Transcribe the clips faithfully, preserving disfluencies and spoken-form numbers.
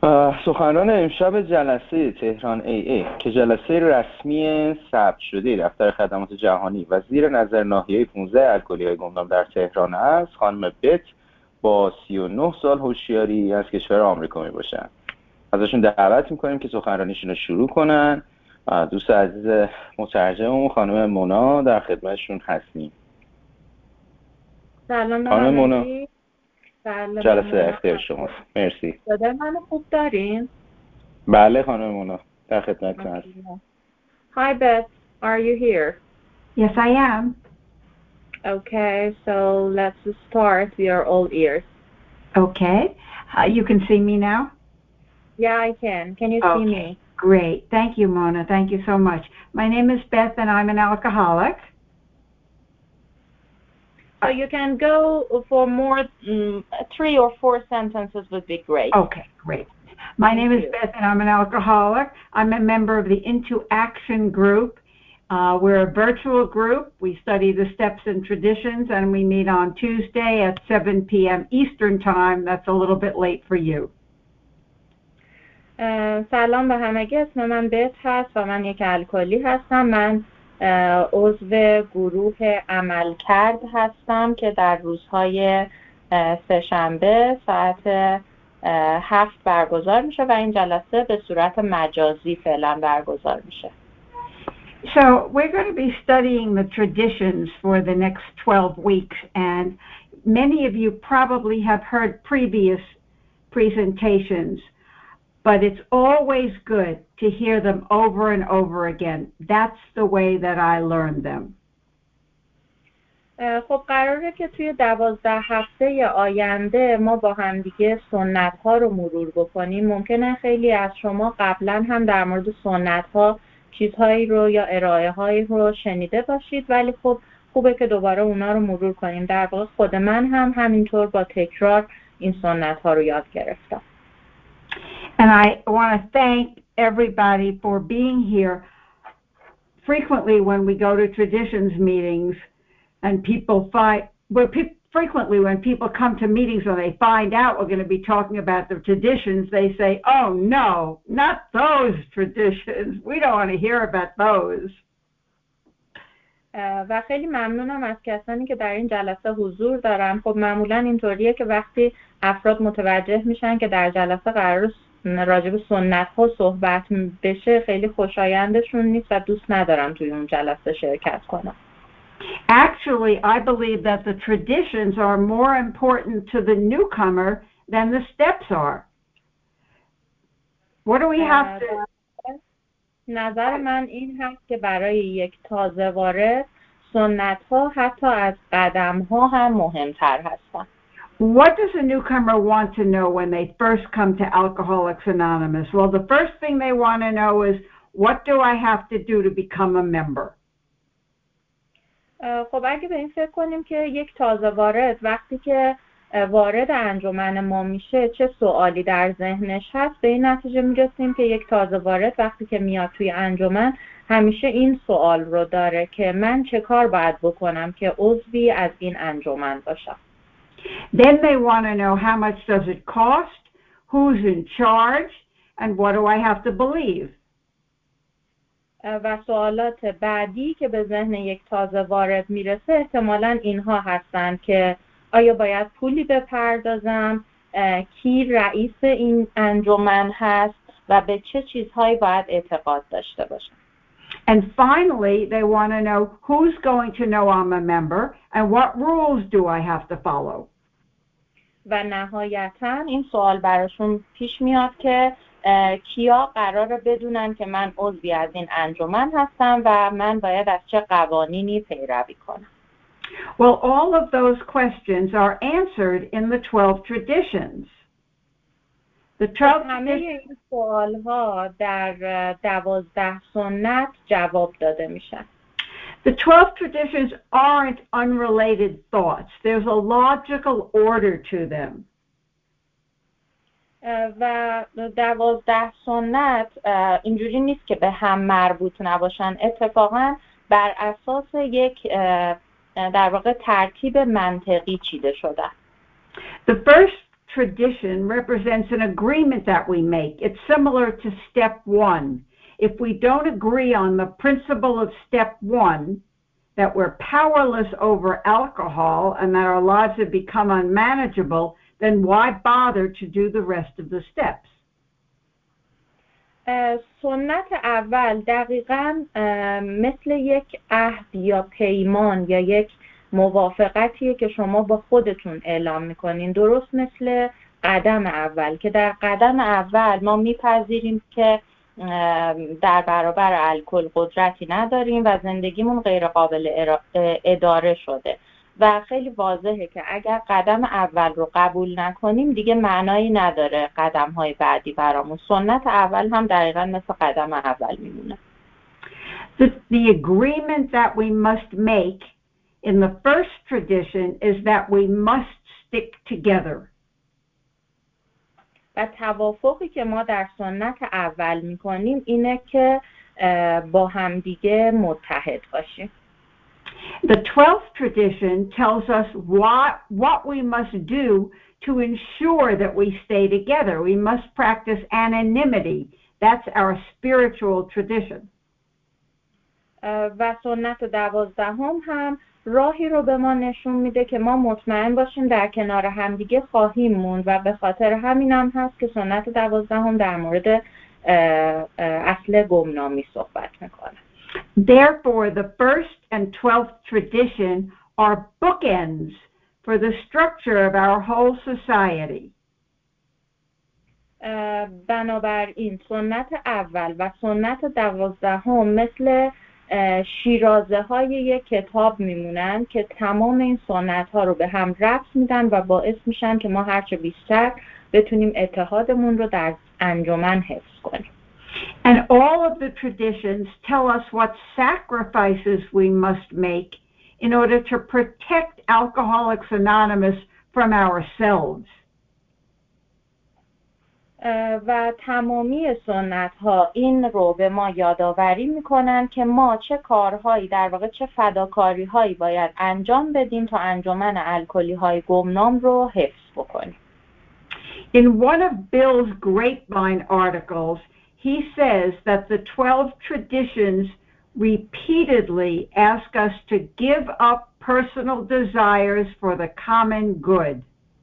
سخنران امشب جلسه تهران ای ای که جلسه رسمی ثبت شده دفتر خدمات جهانی و زیر نظر ناحیه پانزده الکلی‌های گمنام در تهران است، خانم بت با سی و نه سال هوشیاری از کشور آمریکا می باشند. ازشون دعوت میکنیم که سخنرانیشون رو شروع کنن. دوست عزیز مترجم خانم مونا در خدمتشون هستیم. سلام خانم مونا، جلسه اختیار شماست. مرسی. صدای منو خوب دارین؟ بله خانم مونا، در خدمتتون هستم. Hi Beth, are you here? Yes, I am. Okay, so let's start. We are all ears. Okay. Uh, you can see me now? Yeah, I can. Can you okay. see me? Great. Thank you, Mona. Thank you so much. My name is Beth and I'm an alcoholic. So you can go for more, um, three or four sentences would be great. Okay, great. My Thank name you. is Beth and I'm an alcoholic. I'm a member of the Into Action group. Uh, we're a virtual group. We study the steps and traditions and we meet on Tuesday at seven p.m. Eastern time. That's a little bit late for you. سلام به همگی. اسم من بت هست و من یک الکلی هستم. من عضو گروه عملکرد هستم که در روزهای سه‌شنبه ساعت هفت برگزار میشه و این جلسه به صورت مجازی فعلا برگزار میشه. So we're going to be studying the traditions for the next twelve weeks, and many of you probably have heard previous presentations, but it's always good to hear them over and over again. That's the way that I learned them. خب قراره که توی دوازده هفته آینده ما با هم دیگه سنت ها رو مرور بکنیم. ممکنه خیلی از شما قبلا هم در مورد سنت ها چیزهایی رو یا ارائه هایی رو شنیده باشید، ولی خب خوبه که دوباره اونا رو مرور کنیم. در واقع خود من هم همینطور با تکرار این سنت ها رو یاد گرفتم. And I want to thank everybody for being here. Frequently when we go to traditions meetings and people find, well, pe- frequently when people come to meetings and they find out we're going to be talking about the traditions, they say, oh no, not those traditions. We don't want to hear about those. و خیلی ممنونم از کسانی که در این جلسه حضور دارن. خب معمولا اینطوریه که وقتی افراد متوجه میشن که در جلسه قرار راجع به سنت ها صحبت بشه، خیلی خوشایندشون نیست و دوست ندارن توی اون جلسه شرکت کنن. Actually, I believe that the traditions are more important to the newcomer than the steps are. What do we have to... نظر من این هست که برای یک تازه وارد سنت ها حتی از قدم ها هم مهمتر هستن. What does a newcomer want to know when they first come to Alcoholics Anonymous? Well, the first thing they want to know is, what do I have to do to become a member? خب اگه به این فکر کنیم که یک تازه وارد وقتی که وارد انجمن ما میشه چه سوالی در ذهنش هست، به این نتیجه میرسیم که یک تازه وارد وقتی که میاد توی انجمن همیشه این سوال رو داره که من چه کار باید بکنم که عضوی از این انجمن باشم. Then they want to know how much does it cost, who's in charge, and what do I have to believe. و سوالات بعدی که به ذهن یک تازه وارد میرسه احتمالاً اینها هستن که آیا باید پولی بپردازم، کی رئیس این انجمن هست و به چه چیزهایی باید اعتقاد داشته باشم. And finally, they want to know who's going to know I'm a member and what rules do I have to follow. و نهایتاً این سوال براشون پیش میاد که کیا قراره بدونن که من عضوی از این انجمن هستم و من باید از چه قوانینی پیروی کنم. Well, all of those questions are answered in the twelve traditions. The twelve همه این سوالها در دوازده سنت جواب داده میشن. The twelve traditions aren't unrelated thoughts. There's a logical order to them. و دوازده سنت اینجوری نیست که به هم مربوط نباشن، اتفاقا بر اساس یک در واقع ترتیب منطقی چیده شده. The first tradition represents an agreement that we make. It's similar to step one. If we don't agree on the principle of step one, that we're powerless over alcohol and that our lives have become unmanageable, then why bother to do the rest of the steps? سنت اول دقیقاً مثل یک عهد یا پیمان یا یک موافقتیه که شما با خودتون اعلام میکنین، درست مثل قدم اول که در قدم اول ما میپذیریم که در برابر الکل قدرتی نداریم و زندگیمون غیر قابل اداره شده و خیلی واضحه که اگر قدم اول رو قبول نکنیم دیگه معنایی نداره قدم‌های بعدی برامون. سنت اول هم دقیقاً مثل قدم اول میمونه. The, the agreement that we must make in the first tradition is that we must stick together. و توافقی که ما در سنت اول میکنیم اینه که با همدیگه متحد باشیم. The twelfth tradition tells us what, what we must do to ensure that we stay together. We must practice anonymity. That's our spiritual tradition. و سنت دوازدهم هم راهی رو به ما نشون میده که ما مطمئن باشیم در کنار همدیگه خواهیم موند و به خاطر همین هم هست که سنت دوازدهم در مورد اصل گمنامی صحبت میکنه. Therefore, the first and twelfth tradition are bookends for the structure of our whole society. بنابراین سنت اول و سنت دوازدهم مثل شیرازه های یک کتاب میمونن که تمام این سنت ها رو به هم ربط میدن و باعث میشن که ما هرچه بیشتر بتونیم اتحادمون رو در انجمن حفظ کنیم. And all of the traditions tell us what sacrifices we must make in order to protect Alcoholics Anonymous from ourselves. و تمامی سنت ها این رو به ما یادآوری میکنن که ما چه کارهایی در واقع چه فداکاری هایی باید انجام بدیم تا انجمن الکلی های گمنام رو حفظ بکنیم. In one of Bill's Grapevine articles, he says that the twelve traditions repeatedly ask us to give up personal desires for the common good.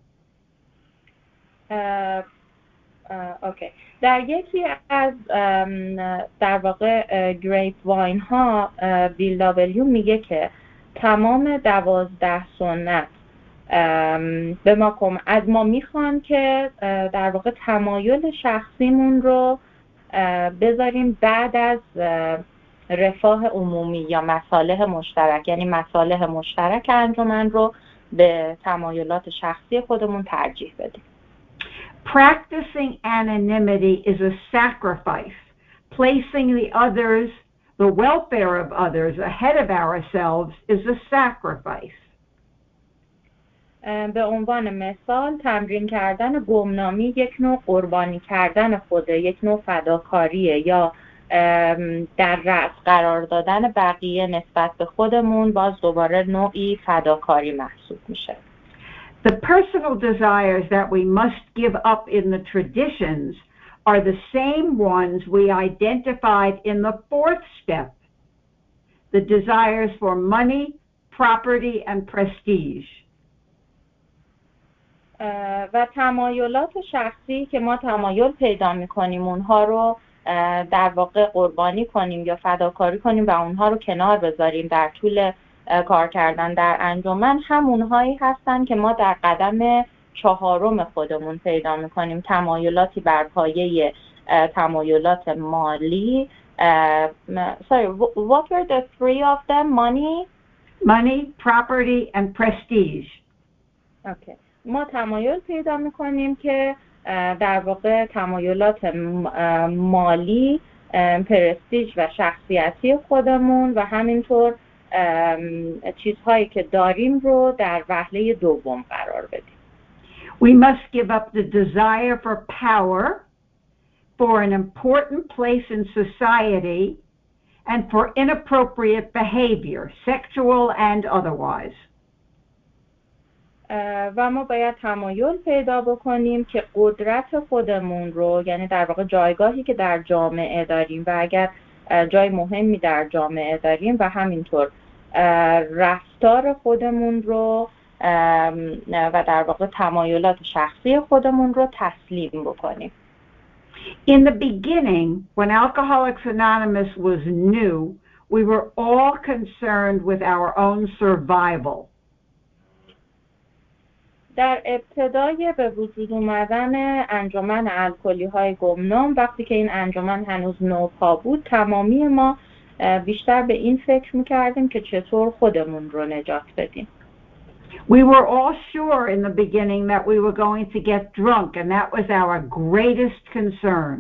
Uh, اوکی. در یکی از در واقع گریپ واین ها بیل دابلیو میگه که تمام دوازده سنت به ما کم از ما میخوان که در واقع تمایل شخصیمون رو بذاریم بعد از رفاه عمومی یا مصالح مشترک، یعنی مصالح مشترک انجمن رو به تمایلات شخصی خودمون ترجیح بدیم. Practicing anonymity is a sacrifice. Placing the others, the welfare of others ahead of ourselves is a sacrifice. به عنوان مثال تمرین کردن گمنامی یک نوع قربانی کردن خوده، یک نوع فداکاریه یا در رأس قرار دادن بقیه نسبت به خودمون باز دوباره نوعی فداکاری محسوب میشه. The personal desires that we must give up in the traditions are the same ones we identified in the fourth step, the desires for money, property, and prestige. و تمایلات شخصی که ما تمایل پیدا می‌کنیم اونها رو در واقع قربانی کنیم یا فداکاری کنیم و اونها رو کنار بذاریم در طول کار کردن در انجمن، هم اونهایی هستن که ما در قدم چهارم خودمون پیدا میکنیم، تمایلاتی بر پایه تمایلات مالی. sorry, what were the three of them? Money, money, property and prestige. okay. ما تمایل پیدا میکنیم که در واقع تمایلات مالی، پرستیژ و شخصیتی خودمون و همینطور چیزهایی که داریم رو در وهله دوم قرار بدیم. We must give up the desire for power, for an important place in society, and for inappropriate behavior, sexual and otherwise. و ما باید تمایل پیدا بکنیم که قدرت خودمون رو، یعنی در واقع جایگاهی که در جامعه داریم و اگر جای مهمی در جامعه داریم و همینطور رفتار خودمون رو و در واقع تمایلات شخصی خودمون رو تسلیم بکنیم. In the beginning, when Alcoholics Anonymous was new, we were all concerned with our own survival. در ابتدای به وجود اومدن انجمن الکلی‌های گمنام، وقتی که این انجمن هنوز نوپا بود، تمامی ما بیشتر به این فکر می‌کردیم که چطور خودمون رو نجات بدیم. We were all sure in the beginning that we were going to get drunk, and that was our greatest concern.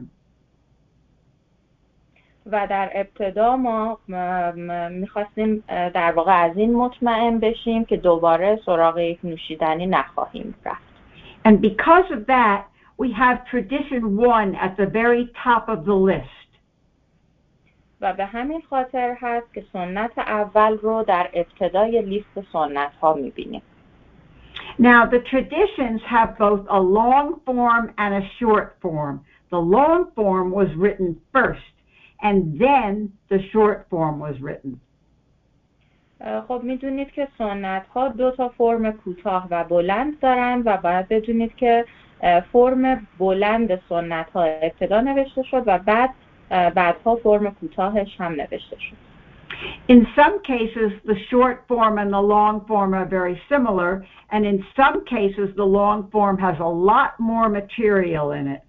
و در ابتدا ما میخواستیم در واقع از این مطمئن بشیم که دوباره سراغ یک نوشیدنی نخواهیم رفت. And because of that, we have tradition one at the very top of the list. و به همین خاطر هست که سنت اول رو در ابتدای لیست سنت ها میبینیم. Now the traditions have both a long form and a short form. The long form was written first, and then the short form was written. خب میدونید که سنت ها دو تا فرم کوتاه و بلند دارن و باید بدونید که فرم بلند سنت ها ابتدا نوشته شد و بعد بعدها فرم کوتاهش هم نوشته شد. In some cases, the short form and the long form are very similar, and in some cases, the long form has a lot more material in it.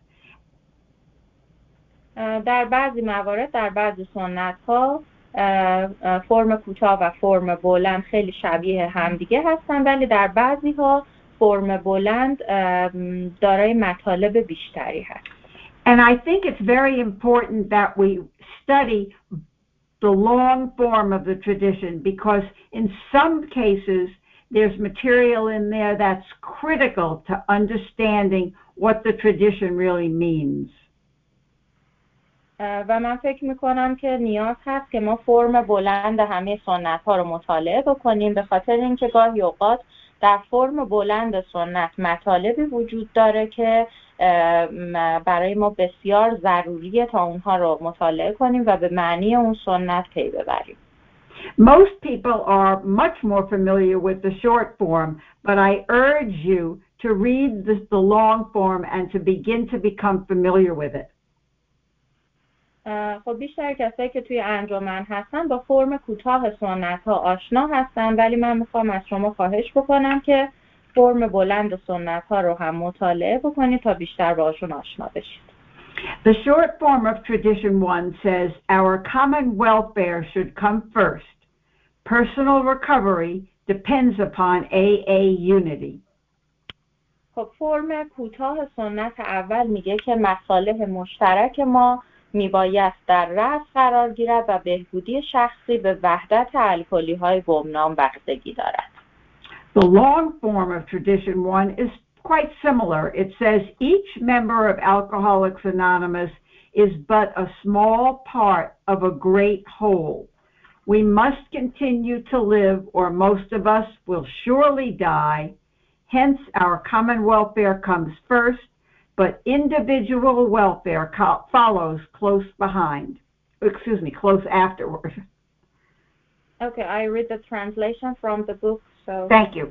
در بعضی موارد، در بعضی سنت ها فرم کوتاه و فرم بلند خیلی شبیه همدیگه هستن، ولی در بعضی ها فرم بلند دارای مطالب بیشتری هست. And I think it's very important that we study the long form of the tradition, because in some cases there's material in there that's critical to understanding what the tradition really means. و من فکر میکنم که نیاز هست که ما فرم بلند همه سنت ها رو مطالعه بکنیم، به خاطر اینکه گاهی اوقات در فرم بلند سنت مطالبی وجود داره که برای ما بسیار ضروریه تا اونها رو مطالعه کنیم و به معنی اون سنت پی ببریم. Most people are much more familiar with the short form, but I urge you to read the, the long form and to begin to become familiar with it. خب بیشتر کسایی که توی انجمن هستن با فرم کوتاه سنت ها آشنا هستن، ولی من میخوام از شما خواهش بکنم که فرم بلند سنت ها رو هم مطالعه بکنید تا بیشتر باشون آشنا بشید. The short form of tradition one says our common welfare should come first. Personal recovery depends upon A A unity. خب فرم کوتاه سنت اول میگه که مصالح مشترک ما میباید در رأس قرار گیرد و بهبودی شخصی به وحدت الکلی های گمنام بستگی دارد. The long form of tradition one is quite similar. It says each member of Alcoholics Anonymous is but a small part of a great whole. We must continue to live or most of us will surely die. Hence our common welfare comes first, but individual welfare follows close behind. Excuse me, close afterward. Okay, I read the translation from the book. So Thank you.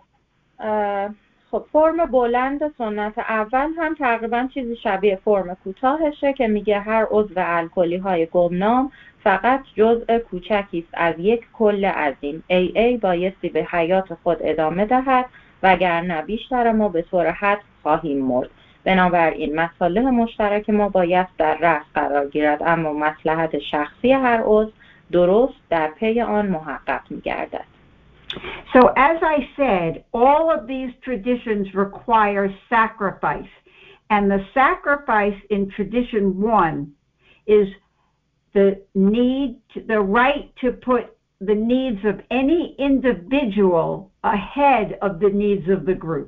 خب فرم بلند سنت اول هم تقریبا چیزی شبیه فرم کوتاهشه که میگه هر عضو الکلی های گمنام فقط جزء کوچکی است از یک کل عظیم. ای ای بایستی به حیات خود ادامه دهد وگرنه بیشتر ما به طور حد خواهیم مرد. بنابراین مصالح مشترک ما باید در رأس قرار گیرد، اما مصلحت شخصی هر عضو درست در پی آن محقق می‌گردد. So as I said, all of these traditions require sacrifice, and the sacrifice in tradition one is the need, to, the right to put the needs of any individual ahead of the needs of the group.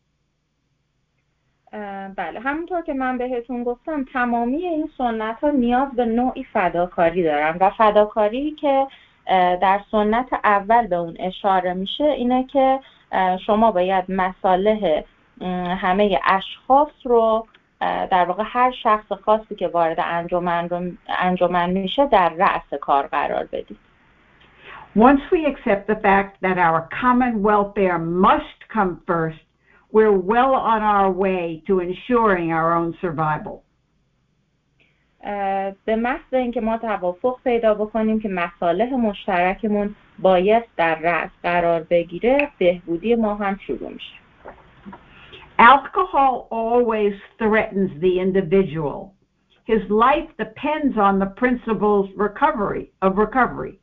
بله، همونطور که من بهتون گفتم تمامی این سنت ها نیاز به نوعی فداکاری دارن و فداکاری که در سنت اول به اون اشاره میشه اینه که شما باید مصالح همه اشخاص رو در واقع هر شخص خاصی که وارد انجمن رو انجمن میشه در رأس کار قرار بدید. Once we accept the fact that our common welfare must come first, we're well on our way to ensuring our own survival. به محض اینکه ما توافق پیدا بکنیم که مصالح مشترکمون باید در رأس قرار بگیره، بهبودی ما هم شروع میشه. Alcohol always threatens the individual. His life depends on the principles recovery of recovery.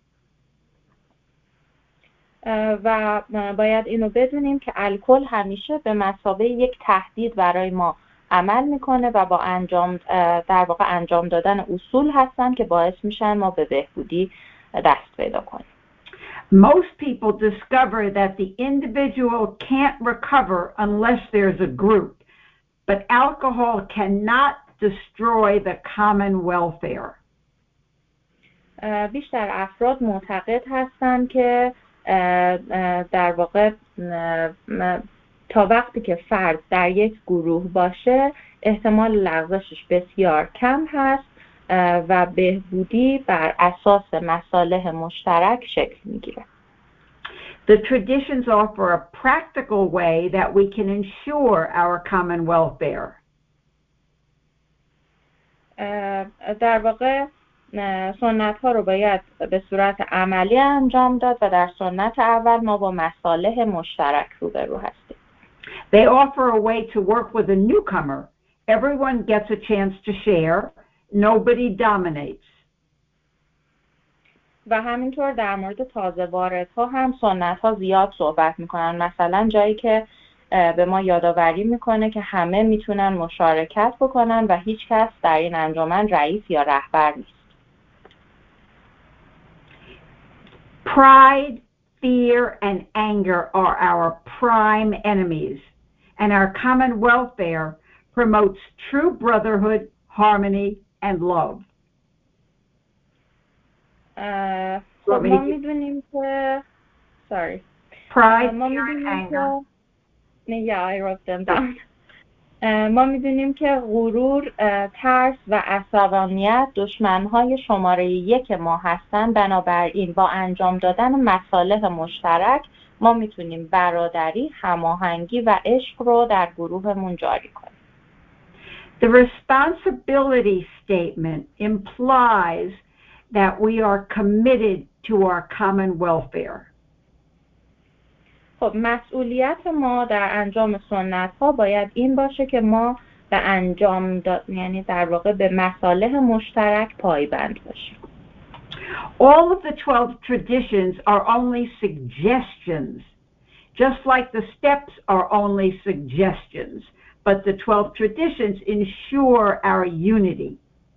و باید اینو بدونیم که الکل همیشه به مثابه یک تهدید برای ما عمل میکنه و با انجام در واقع انجام دادن اصول هستن که باعث میشن ما به بهبودی دست پیدا کنیم. Most people discover that the individual can't recover unless there's a group, but alcohol cannot destroy the common welfare. بیشتر افراد معتقد هستند که در واقع تا وقتی که فرد در یک گروه باشه احتمال لغزشش بسیار کم هست و بهبودی بر اساس مصالح مشترک شکل میگیره. The traditions offer a practical way that we can ensure our common welfare. در واقع سنت ها رو باید به صورت عملی انجام داد و در سنت اول ما با مصالح مشترک روبرو هستیم. They offer a way to work with a newcomer. Everyone gets a chance to share. Nobody dominates. و همینطور در مورد تازه واردها هم سنت ها زیاد صحبت میکنن. مثلا جایی که به ما یادآوری میکنه که همه میتونن مشارکت بکنن و هیچ کس در این انجمن رئیس یا رهبر نیست. Pride, fear, and anger are our prime enemies, and our common welfare promotes true brotherhood, harmony, and love. خب ما میدونیم که sorry. Pride, ما fear, and anger. Yeah, I wrote them down. ما میدونیم که غرور، ترس و عصبانیت دشمنهای شماره یک ما هستن. بنابراین با انجام دادن مصالح مشترک ما میتونیم برادری، هماهنگی و عشق رو در گروهمون جاری کنیم. The responsibility statement implies that we are committed to our common welfare. خب مسئولیت ما در انجام سنت ها باید این باشه که ما به انجام داد یعنی در واقع به مصالح مشترک پایبند باشیم. All of the twelve traditions are only suggestions, just like the steps are only suggestions, but the twelve traditions ensure our unity.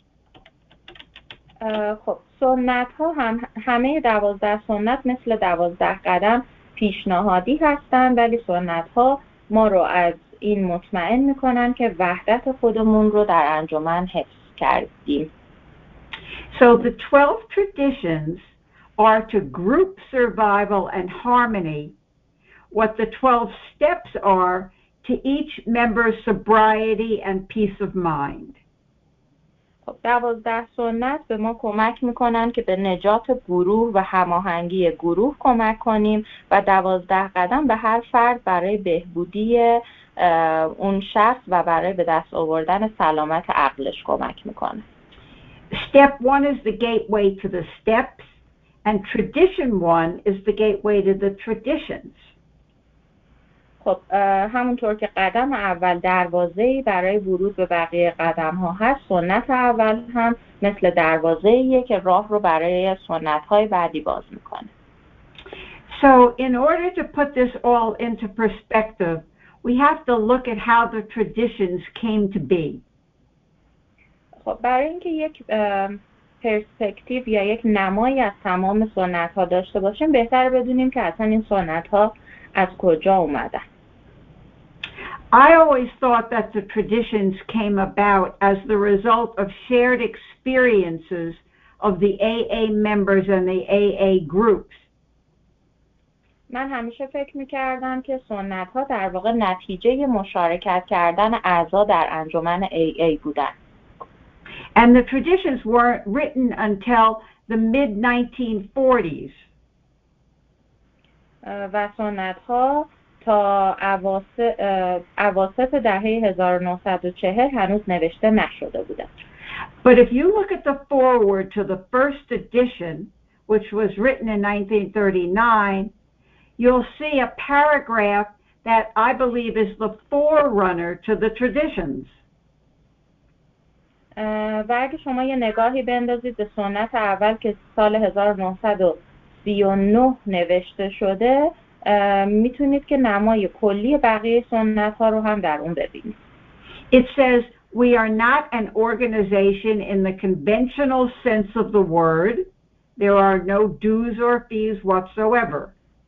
خب سنت ها هم همه دوازده سنت مثل دوازده قدم پیشنهادی هستند، ولی سنت ها ما رو از این مطمئن میکنن که وحدت خودمون رو در انجمن حفظ کردیم. So the twelve traditions are to group survival and harmony what the twelve steps are to each member's sobriety and peace of mind. خب دوازده سنت به ما کمک میکنن که به نجات گروه و هماهنگی گروه کمک کنیم و دوازده قدم به هر فرد برای بهبودی اون شخص و برای به دست آوردن سلامت عقلش کمک میکنه. Step one is the gateway to the steps and tradition one is the gateway to the traditions. خب همونطور که قدم اول دروازه‌ای برای ورود به بقیه قدم‌ها هست، سنت اول هم مثل دروازه‌ایه که راه رو برای سنت‌های بعدی باز میکنه. So in order to put this all into perspective, we have to look at how the traditions came to be. خب برای اینکه یک پرسپکتیو یا یک نمایی از تمام سنت‌ها داشته باشیم، بهتره بدونیم که اصلا این سنت‌ها از کجا اومدن. I always thought that the traditions came about as the result of shared experiences of the A A members and the A A groups. من همیشه فکر میکردم که سنت ها در واقع نتیجه مشارکت کردن اعضا در انجمن ای ای بودن. And the traditions weren't written until the mid nineteen forties. و سنت ها تا اواسط دهه هزار و نهصد و چهل هنوز نوشته نشده بودن. But if you look at the foreword to the first edition, which was written in nineteen thirty-nine, you'll see a paragraph that I believe is the forerunner to the traditions. و اگه شما یه نگاهی بندازید به سنت اول که سال هزار و نهصد و سی و نه نوشته شده، میتونید که نمای کلی بقیه سنت ها رو هم در اون ببینید. It says we are not an organization in the conventional sense of the word. There are no dues or fees whatsoever.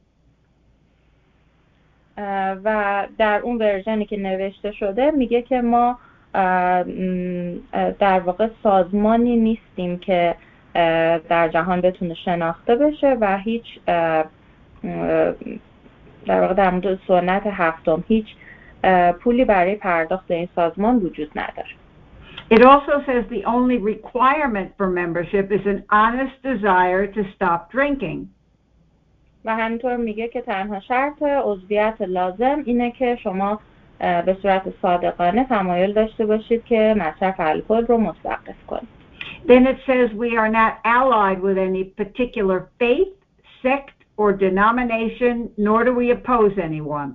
و در اون ورژنی که نوشته شده میگه که ما در واقع سازمانی نیستیم که در جهان بتونه شناخته بشه و هیچ در واقع در مورد سنت هفتم هیچ پولی برای پرداخت این سازمان وجود نداره. It also says the only requirement for membership is an honest desire to stop drinking. و همینطور میگه که تنها شرط عضویت لازم اینه که شما به صورت صادقانه تمایل داشته باشید که مصرف الکل رو متوقف کنید. Then it says we are not allied with any particular faith, sect or denomination, nor do we oppose anyone.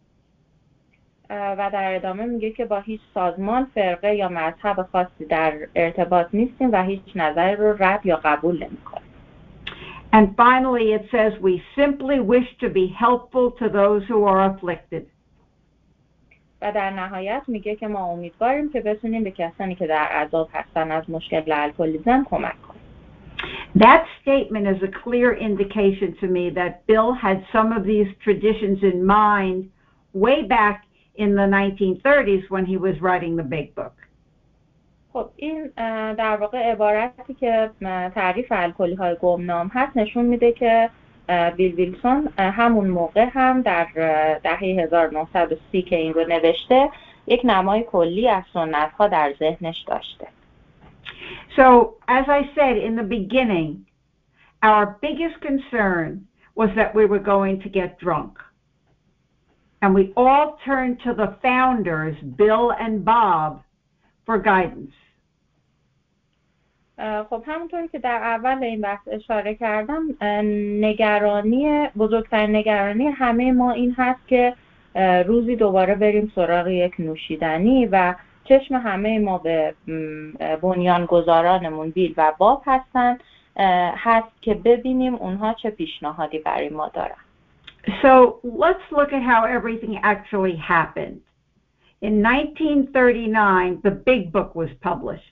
و در ادامه میگه که با هیچ سازمان، فرقه یا مذهب خاصی در ارتباط نیستیم و هیچ نظری رو رد یا قبول نمی‌کنیم. And finally it says we simply wish to be helpful to those who are afflicted. و در نهایت میگه که ما امیدواریم که بتونیم به کسانی که در عذاب هستن از مشکل الکلیسم کمک کنیم. That statement is a clear indication to me that Bill had some of these traditions in mind way back in the nineteen thirties when he was writing the big book. خب این در واقع عبارتی که تعریف الکلی های گمنام هست نشون میده که بیل ویلسون همون موقع هم در دهه هزار و نهصد و سی که این رو نوشته یک نمای کلی از سنت ها در ذهنش داشته. So, as I said in the beginning, our biggest concern was that we were going to get drunk. And we all turned to the founders, Bill and Bob, for guidance. خب همونطوری که در اول این بحث اشاره کردم، نگرانی بزرگترین نگرانی همه ما این هست که روزی دوباره بریم سراغ یک نوشیدنی و چشم همه ما به بنیانگذارانمون بیل و باب هستن هست که ببینیم اونها چه پیشنهادی برای ما دارن. So let's look at how everything actually happened. In nineteen thirty-nine, the big book was published.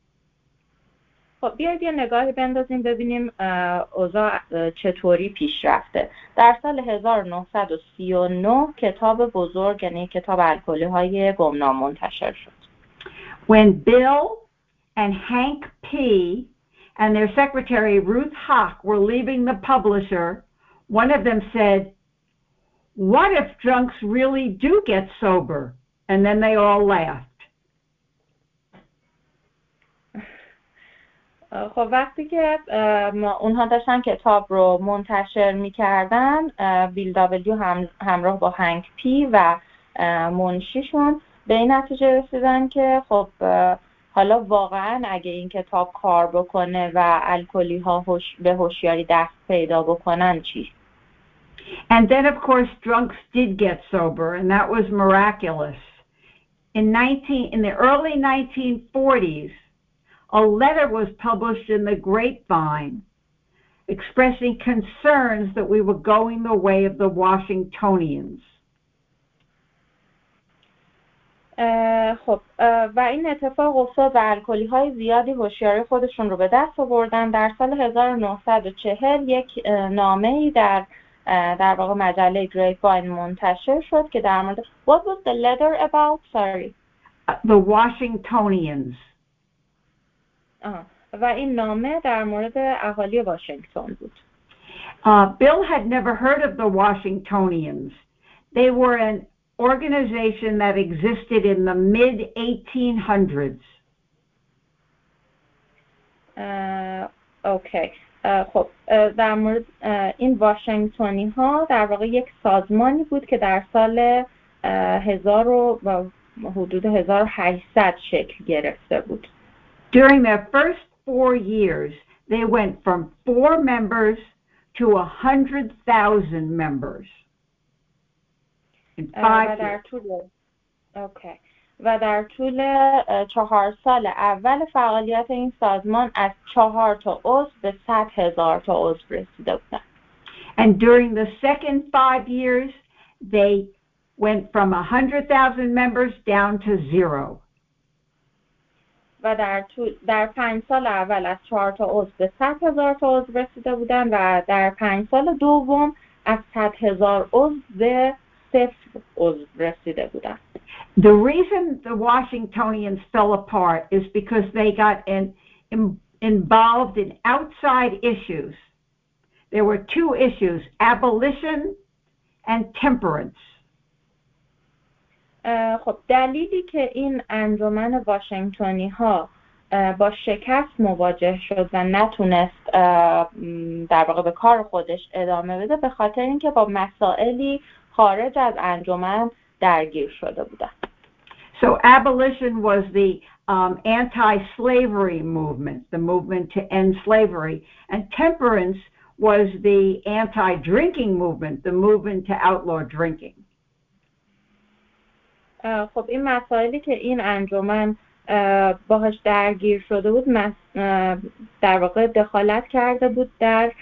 خب بیایید یه نگاهی بندازیم ببینیم اوضاع چطوری پیش رفته. در سال هزار و نهصد و سی و نه کتاب بزرگ یعنی کتاب الکلی های گمنام منتشر شد. When Bill and Hank P. and their secretary Ruth Hock were leaving the publisher, one of them said, "What if drunks really do get sober?" And then they all laughed. خب وقتی که اونها داشتن کتاب رو منتشر می‌کردن، بیل دابلیو هم همراه با هنگ پی و منشیشون به این نتیجه رسیدن که خب حالا واقعا اگه این کتاب کار بکنه و الکلی ها هوش به هوشیاری دست پیدا بکنن چی؟ And then of course drunks did get sober and that was miraculous. In nineteen in the early nineteen forties, a letter was published in the Grapevine expressing concerns that we were going the way of the Washingtonians. خب و این اتفاق افتاد و الکلی های زیادی هوشیاری خودشون رو به دست آوردن. در سال هزار و نهصد و چهل یک نامه‌ای در در واقع مجله Grapevine منتشر شد که در مورد What was the letter about? Sorry. The Washingtonians. آه. و این نامه در مورد اهالی واشنگتن بود. Uh, Bill had never heard of the Washingtonians. They were an organization that existed in the mid eighteen hundreds. اوکی. خب در مورد این واشنگتنی ها در واقع یک سازمانی بود که در سال هزار و حدود هزار و هشتصد شکل گرفته بود. During their first four years, they went from four members to a hundred thousand members. In five و در طول اوکی و در طول چهار سال اول فعالیت این سازمان از چهار تا عضو به صد هزار تا عضو رسیده بودند. And during the second five years, they went from a hundred thousand members down to zero. و در طول در پنج سال اول از چهار تا عضو به صد هزار تا عضو رسیده بودند و در پنج سال دوم از صد هزار عضو به صفر عضو رسیده بودند. The reason the Washingtonians fell apart is because they got in, in, involved in outside issues. There were two issues, abolition and temperance. خب دلیلی که این انجمن واشنگتنی ها با شکست مواجه شد و نتونست در واقع به کار خودش ادامه بده به خاطر اینکه با مسائلی خارج از انجمن درگیر شده بودن. So abolition was the um, anti-slavery movement, the movement to end slavery, and temperance was the anti-drinking movement, the movement to outlaw drinking. خب این مسائلی که این انجمن باهاش درگیر شده بود در واقع دخالت کرده بود در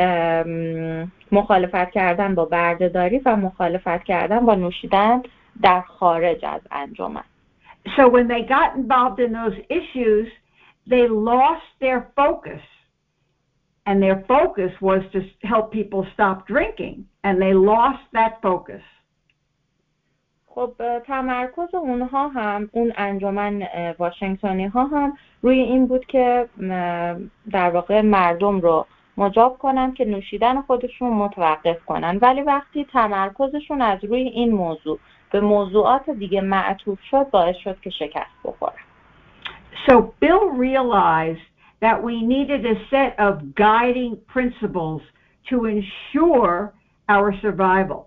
مخالفت کردن با بردهداری و مخالفت کردن با نوشیدن در خارج از انجمن. So when they got involved in those issues, they lost their focus. And their focus was to help people stop drinking. And they lost that focus. خب تمرکز اونها هم اون انجمن واشنگتنی ها هم روی این بود که در واقع مردم رو مجاب کنن که نوشیدن خودشون متوقف کنن ولی وقتی تمرکزشون از روی این موضوع به موضوعات دیگه معطوف شد باعث شد که شکست بخورن. So Bill realized that we needed a set of guiding principles to ensure our survival.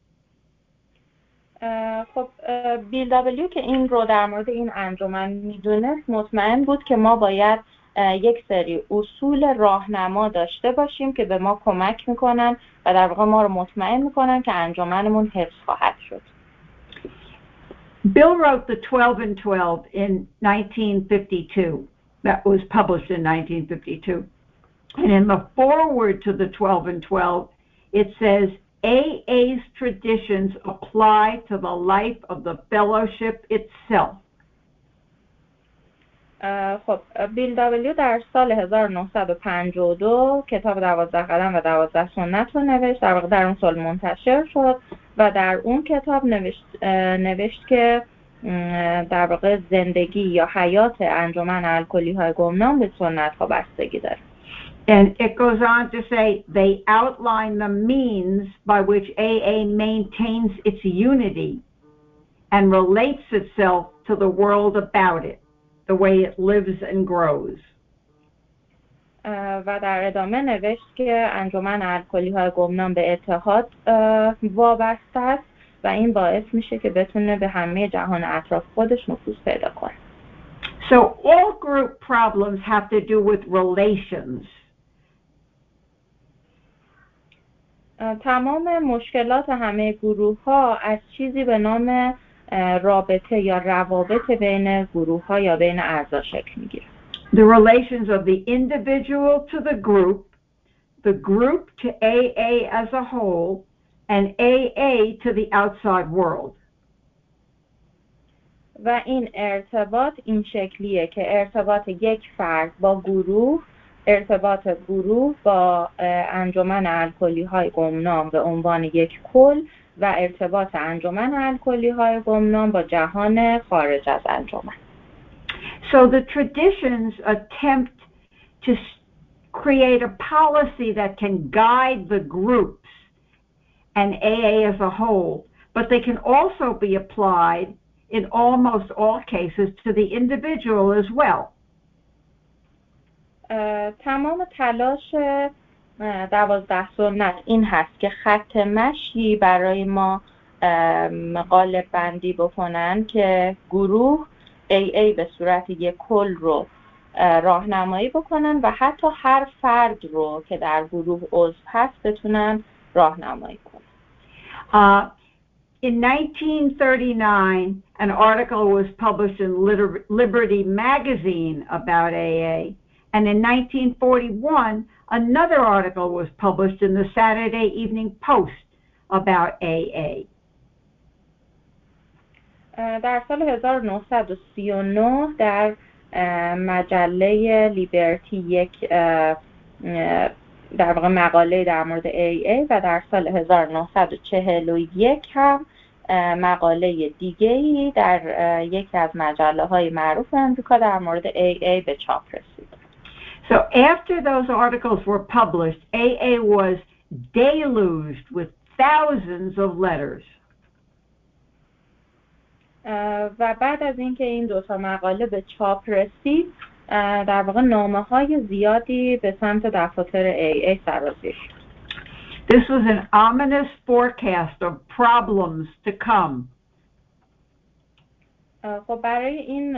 خب بیل دبلیو که این رو در مورد این انجمن میدونست مطمئن بود که ما باید یک سری اصول راهنما داشته باشیم که به ما کمک میکنن و در واقع ما رو مطمئن میکنن که انجمنمون حفظ خواهد شد. Bill wrote the twelve and twelve in nineteen fifty-two. That was published in nineteen fifty-two. And in the foreword to the twelve and twelve, it says, A A's traditions apply to the life of the fellowship itself. خب بیل دبلیو در سال هزار و نهصد و پنجاه و دو کتاب دوازده قدم و دوازده سنت رو نوشت. در واقع در اون سال منتشر شد و در اون کتاب نوشت نوشت که در واقع زندگی یا حیات انجمن الکلی های گمنام به سنت ها بستگی داره. And it goes on to say they outline the means by which A A maintains its unity and relates itself to the world about it, the way it lives and grows. و در ادامه نوشت که انجمن الکلی های گمنام به اتحاد وابسته است و این باعث میشه که بتونه به همه جهان اطراف خودش نفوذ پیدا کنه. So all group problems have to do with relations. تمام مشکلات همه گروه ها از چیزی به نام رابطه یا روابط بین گروه ها یا بین اعضا شکل میگیره. The relations of the individual to the group, the group to A A as a whole, and A A to the outside world. و این ارتباط این شکلیه که ارتباط یک فرد با گروه، ارتباط گروه با انجمن الکلی های گمنام به عنوان یک کل و ارتباط انجمن الکلی های گمنام با جهان خارج از انجمن. So the traditions attempt to create a policy that can guide the groups and A A as a whole, but they can also be applied in almost all cases to the individual as well. تمام تلاش دوازده سنت این هست که خط مشی برای ما قالب بندی بکنن که گروه ای ای به صورت یک کل رو راهنمایی بکنن و حتی هر فرد رو که در گروه عضو هست بتونن راهنمایی کنن. Uh, in nineteen thirty-nine, an article was published in Liberty magazine about A A, and in nineteen forty-one, another article was published in the Saturday Evening Post about A A. در سال هزار و نهصد و سی و نه در مجله لیبرتی یک در واقع مقاله در مورد ای ای و در سال هزار و نهصد و چهل و یک هم مقاله دیگه‌ای در یکی از مجله‌های معروف آمریکا در مورد ای ای به چاپ رسید. So after those articles were published, A A was deluged with thousands of letters. و بعد از اینکه این دو تا مقاله به چاپ رسید در واقع نامه‌های زیادی به سمت دفاتر ای ای سرازیر شد. This was an ominous forecast of problems to come. خب برای این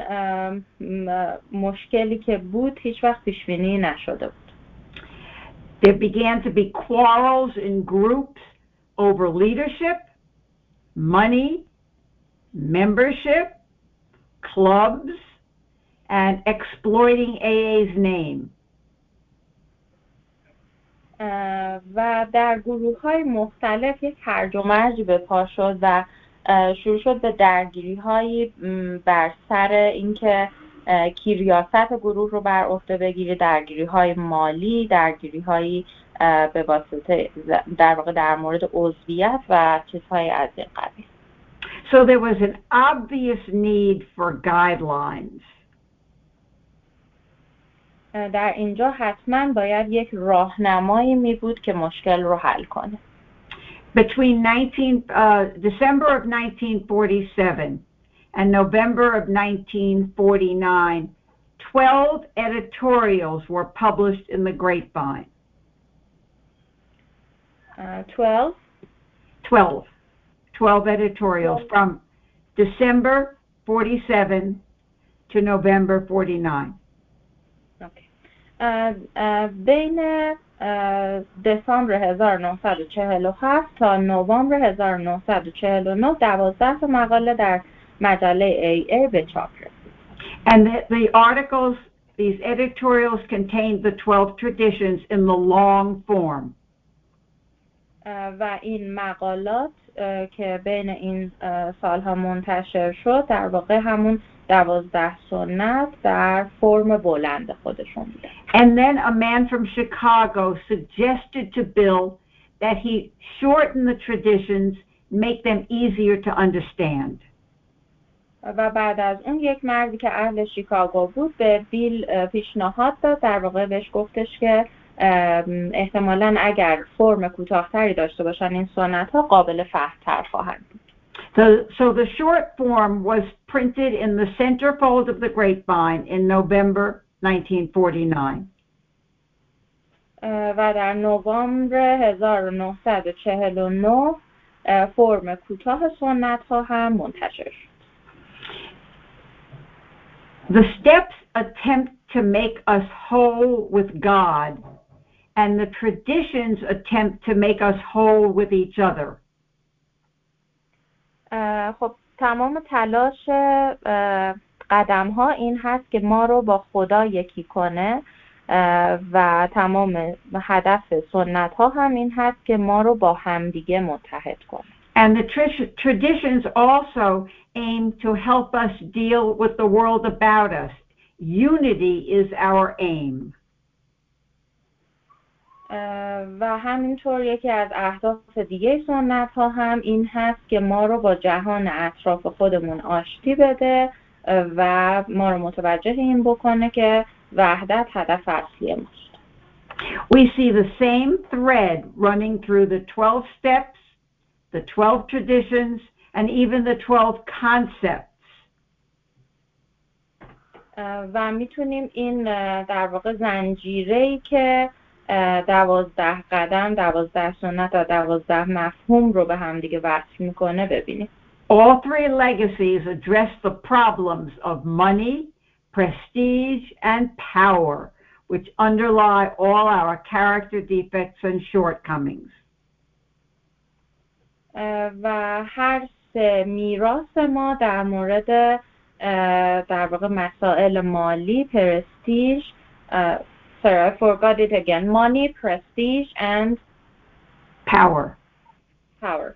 مشکلی که بود هیچ وقت پیش بینی نشده بود. There began to be quarrels in groups over leadership, money, membership, clubs, and exploiting A A's name. و در گروه‌های مختلف یک هرج و مرج به پا شد و شروع شد به درگیری‌هایی بر سر اینکه کی ریاست گروه رو بر عهده بگیره، درگیری‌های مالی، درگیری‌هایی به واسطه در واقع در مورد عضویت و چیزهای از این قبیل. So there was an obvious need for guidelines. در اینجا حتما باید یک راهنمایی می بود که مشکل رو حل کنه. Between nineteen, uh, December of nineteen forty-seven and November of nineteen forty-nine, twelve editorials were published in the Grapevine. Uh, twelve? Twelve. Twelve editorials from December forty-seven to November forty-nine. Okay. Uh, uh, بین دسامبر هزار و نهصد و چهل و هفت تا نوامبر هزار و نهصد و چهل و نه دوازده تا مقاله در مجله ای ای به چاپ رسید. And the, the articles, these editorials contained the twelve traditions in the long form. و این مقالات که بین این سالها منتشر شد در واقع همون دوازده سنت در فرم بلند خودشون بوده. And then a man from Chicago suggested to Bill that he shorten the traditions, make them easier to understand. و بعد از اون یک مردی که اهل شیکاگو بود به بیل پیشنهاد داد، در واقع بهش گفتش که احتمالاً اگر فرم کوتاه‌تری داشته باشن این سنت‌ها قابل فهم‌تر خواهند بود. So, so the short form was printed in the centerfold of the Grapevine in November nineteen forty-nine. و در نوامبر هزار و نهصد و چهل و نه فرم کوتاه سنت‌ها هم منتشر شد. The steps attempt to make us whole with God, and the traditions attempt to make us whole with each other. خب تمام تلاش قدم ها این هست که ما رو با خدا یکی کنه و تمام هدف سنت ها هم این هست که ما رو با همدیگه متحد کنه. And the traditions also aim to help us deal with the world about us. Unity is our aim. و همینطور یکی از اهداف دیگه سنت ها هم این هست که ما رو با جهان اطراف خودمون آشتی بده و ما رو متوجه این بکنه که وحدت هدف اصلی ماست. We see the same thread running through the twelve steps, the twelve traditions, and even the twelve concepts. و میتونیم این در واقع زنجیره‌ای که دوازده قدم، دوازده سنت و دوازده مفهوم رو به هم دیگه وصل میکنه ببینیم. All three legacies address the problems of money, prestige, and power, which underlie all our character defects and shortcomings. و هر سه میراث ما در مورد در واقع مسائل مالی، پرستیژ، sorry I forgot it again, money, prestige and power. power.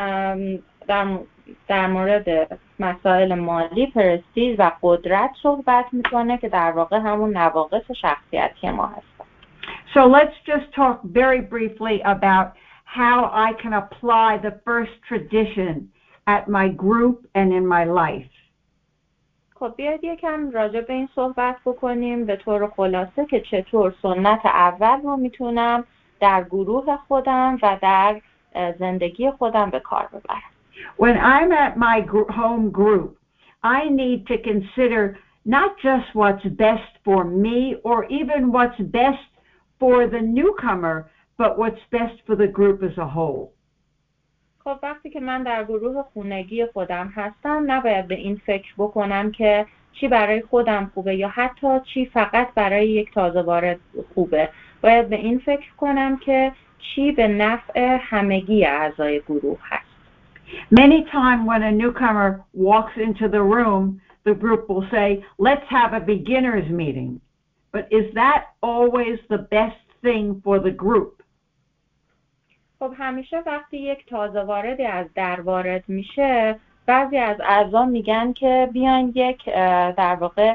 در در مورد مسائل مالی، پرستیژ و قدرت صحبت میکنه که در واقع همون نواقص شخصیتی ما هستن. So let's just talk very briefly about how I can apply the first tradition at my group and in my life. خب بیاید یکم راجع به این صحبت بکنیم به طور خلاصه که چطور سنت اول رو میتونم در گروه خودم و در زندگی خودم به کار ببرم. When I'm at my home group, I need to consider not just what's best for me or even what's best for the newcomer, but what's best for the group as a whole. خب وقتی که من در گروه خونگی خودم هستم نباید به این فکر بکنم که چی برای خودم خوبه یا حتی چی فقط برای یک تازه وارد خوبه. باید به این فکر کنم که چی به نفع همگی اعضای گروه هست. Many times when a newcomer walks into the room, the group will say, let's have a beginner's meeting. But is that always the best thing for the group? خب همیشه وقتی یک تازه واردی از در وارد میشه بعضی از اعضا میگن که بیاین یک در واقع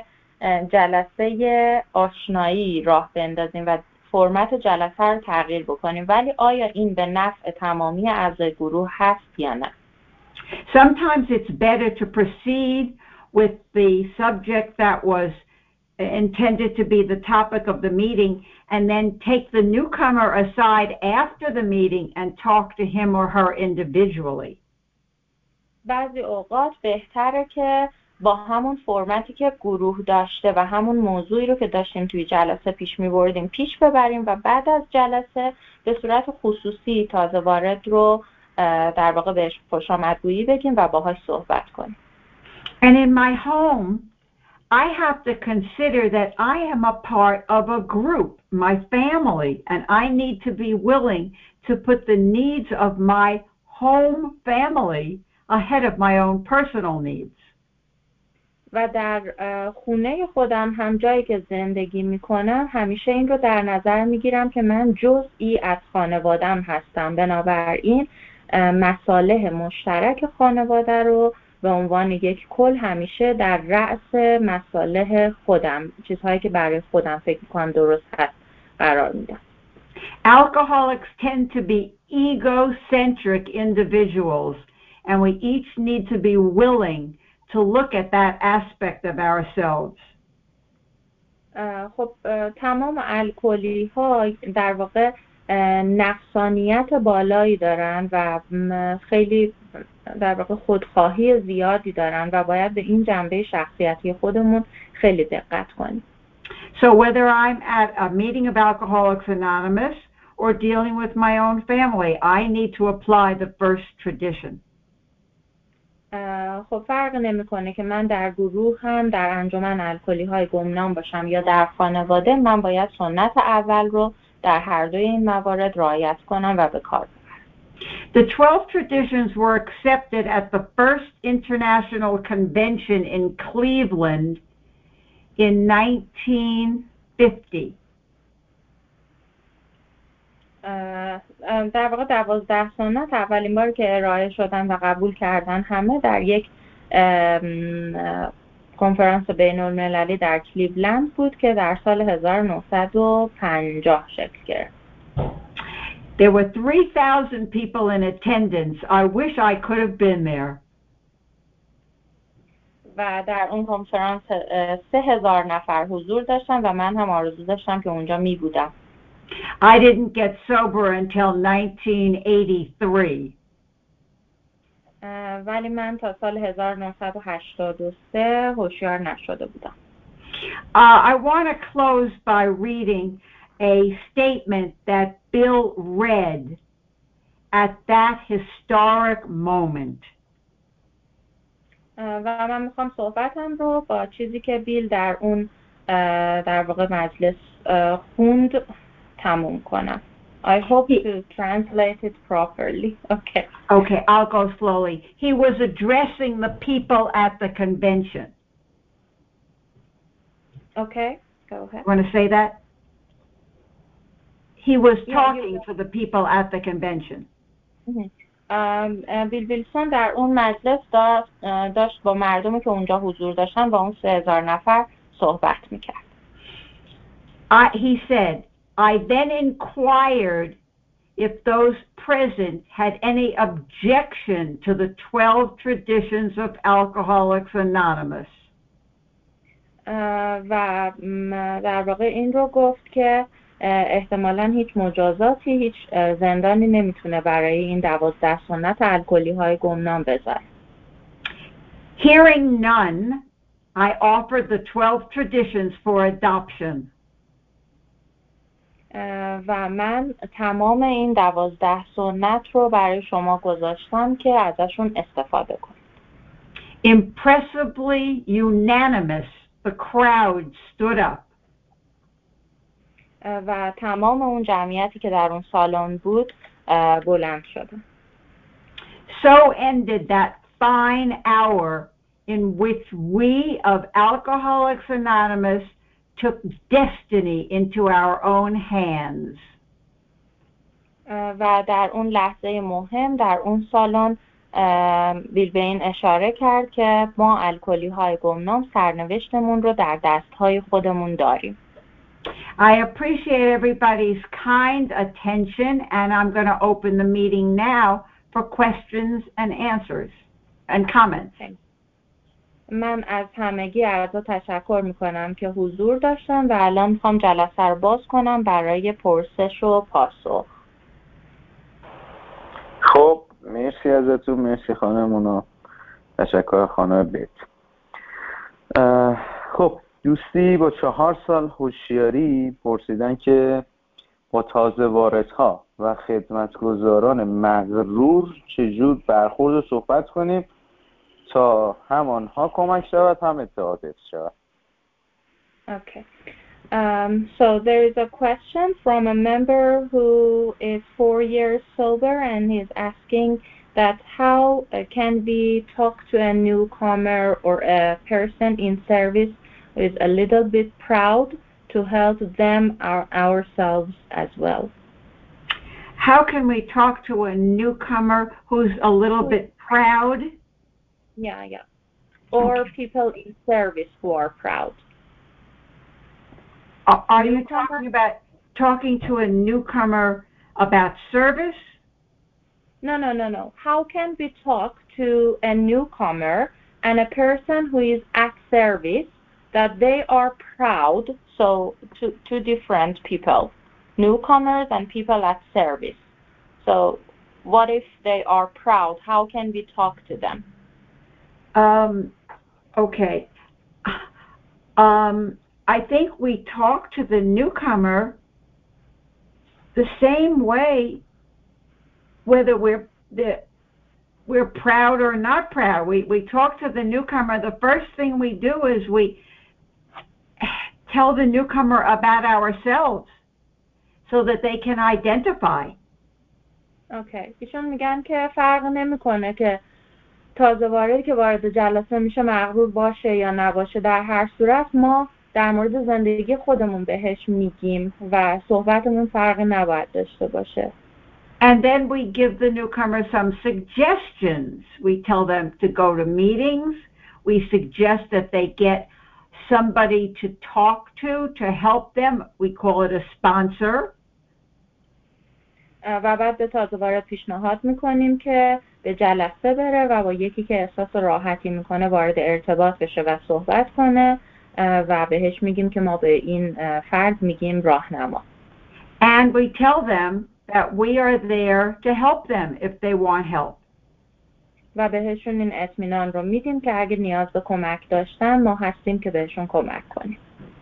جلسه آشنایی راه بندازیم و فرمت جلسه رو تغییر بکنیم، ولی آیا این به نفع تمامی اعضای گروه هست یا نه؟ Sometimes it's better to proceed with the subject that was intended to be the topic of the meeting and then take the newcomer aside after the meeting and talk to him or her individually. بعضی اوقات بهتره که با همون فرمتی که گروه داشته و همون موضوعی رو که داشتیم توی جلسه پیش می‌بردیم پیش ببریم و بعد از جلسه به صورت خصوصی تازه وارد رو در واقع بهش خوش آمدگویی بگیم و باهاش صحبت کنیم. And in my home I have to consider that I am a part of a group, my family, and I need to be willing to put the needs of my home family ahead of my own personal needs. و در خونه خودم هم جایی که زندگی میکنم همیشه این رو در نظر میگیرم که من جزئی از خانوادم هستم، بنابراین مصالح مشترک خانواده رو به عنوان یک کل همیشه در رأس مصالح خودم، چیزهایی که برای خودم فکر میکنم درست هست قرار میدم. Alcoholics tend to be egocentric individuals and we each need to be willing to look at that aspect of ourselves. خب تمام الکلی ها در واقع نفسانیت بالایی دارن و خیلی در واقع خودخواهی زیادی دارن و باید به این جنبه شخصیتی خودمون خیلی دقت کنیم. So whether I'm at a meeting of Alcoholics Anonymous or dealing with my own family, I need to apply the first tradition. خب فرق نمیکنه که من در گروه هم در انجمن الکلی های گمنام باشم یا در خانواده، من باید سنت اول رو در هر دوی این موارد رعایت کنم و به کار ببرم. The twelve traditions were accepted at the first international convention in Cleveland in nineteen fifty. در واقع دوازده سنت اولین بار که ارائه شدن و قبول کردن همه در یک کنفرانس بین المللی در کلیولند بود که در سال هزار و نهصد و پنجاه شکل گرفت. There were three thousand people in attendance. I wish I could have been there. و در اون کنفرانس سه هزار نفر حضور داشتن و من هم آرزو داشتم که اونجا می بودم. I didn't get sober until nineteen eighty-three. ولی من تا سال هزار و نهصد و هشتاد و سه هوشیار نشده بودم. Uh, I want to close by reading a statement that Bill read at that historic moment. و من میخوام صحبتم رو با چیزی که بیل در اون در واقع مجلس خوند تموم کنم. I hope to translate it properly. Okay. Okay, I'll go slowly. He was addressing the people at the convention. Okay, go ahead. Want to say that? He was Yeah, talking you... to the people at the convention. بیل ویلسون در اون مجلس داشت, داشت با مردمی که اونجا حضور داشتن با اون سه هزار نفر صحبت میکرد. I, he said, I then inquired if those present had any objection to the twelve traditions of Alcoholics Anonymous. و در واقع این رو گفت که احتمالاً هیچ مجازاتی، هیچ زندانی نمیتونه برای این دوازده سنت الکلی های گمنام بذاره. Hearing none, I offered the twelve traditions for adoption. و من تمام این دوازده سنت رو برای شما گذاشتم که ازشون استفاده کنید. Impressively unanimous, the crowd stood up. و تمام اون جمعیتی که در اون سالن بود بلند شدن. So ended that fine hour in which we of Alcoholics Anonymous took destiny into our own hands. و در اون لحظه مهم در اون سالن بیل به این اشاره کرد که ما الکلی های گمنام سرنوشتمون رو در دست های خودمون داریم. I appreciate everybody's kind attention and I'm going to open the meeting now for questions and answers and comments. من از همگی اعضا تشکر میکنم که حضور داشتن و الان میخوام جلسه رو باز کنم برای پرسش و پاسخ. خب مرسی ازتون، مرسی خانمونا، تشکر خانم بیت. خب دوستی با چهار سال هوشیاری پرسیدن که با تازه واردها و خدمتگزاران مغرور چجور برخورد و صحبت کنیم تا هم آنها کمک شود هم اتحاد شود. Okay. Um, so there is a question from a member who is four years sober and he's asking that how uh, can we talk to a newcomer or a person in service who is a little bit proud to help them or ourselves as well? How can we talk to a newcomer who's a little bit proud? Yeah, yeah. Or Okay. people in service who are proud. Uh, are you talking about talking to a newcomer about service? No, no, no, no. How can we talk to a newcomer and a person who is at service that they are proud? So two, two different people, newcomers and people at service. So what if they are proud? How can we talk to them? Um, okay. Um, I think we talk to the newcomer the same way, whether we're the, we're proud or not proud. We we talk to the newcomer. The first thing we do is we tell the newcomer about ourselves so that they can identify. Okay. ایشون میگن که فرق نمیکنه که تازه واردی که وارد جلسه میشه مغرور باشه یا نباشه، در هر صورت ما در مورد زندگی خودمون بهش میگیم و صحبتمون فرقی نباید داشته باشه. And then we give the newcomer some suggestions. We tell them to go to meetings. We suggest that they get somebody to talk to to help them. We call it a sponsor. و بعد به تازه وارد پیشنهاد میکنیم که به جلسه بره و با یکی که احساس راحتی میکنه وارد ارتباط بشه و صحبت کنه و بهش میگیم که ما به این فرد میگیم راهنما. And we tell them that we are there to help them if they want help. و بهشون این اطمینان رو میدیم که اگه نیاز به کمک داشتن ما هستیم که بهشون کمک کنیم.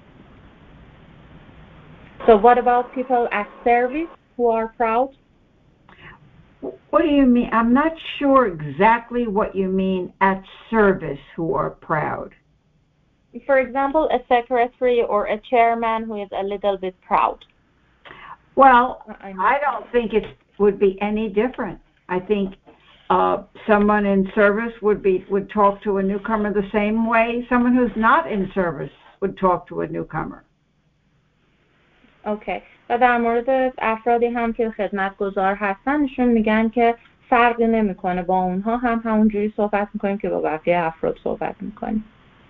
So what about people at service who are proud? What do you mean? I'm not sure exactly what you mean at service who are proud. For example, a secretary or a chairman who is a little bit proud. Well, I don't think it would be any different. I think uh, someone in service would be would talk to a newcomer the same way someone who's not in service would talk to a newcomer. Okay. و در مورد افرادی هم که خدمتگزار هستن نشون میگن که فرقی نمیکنه، با اونها هم همونجوری صحبت میکنیم که با بقیه افراد صحبت میکنیم.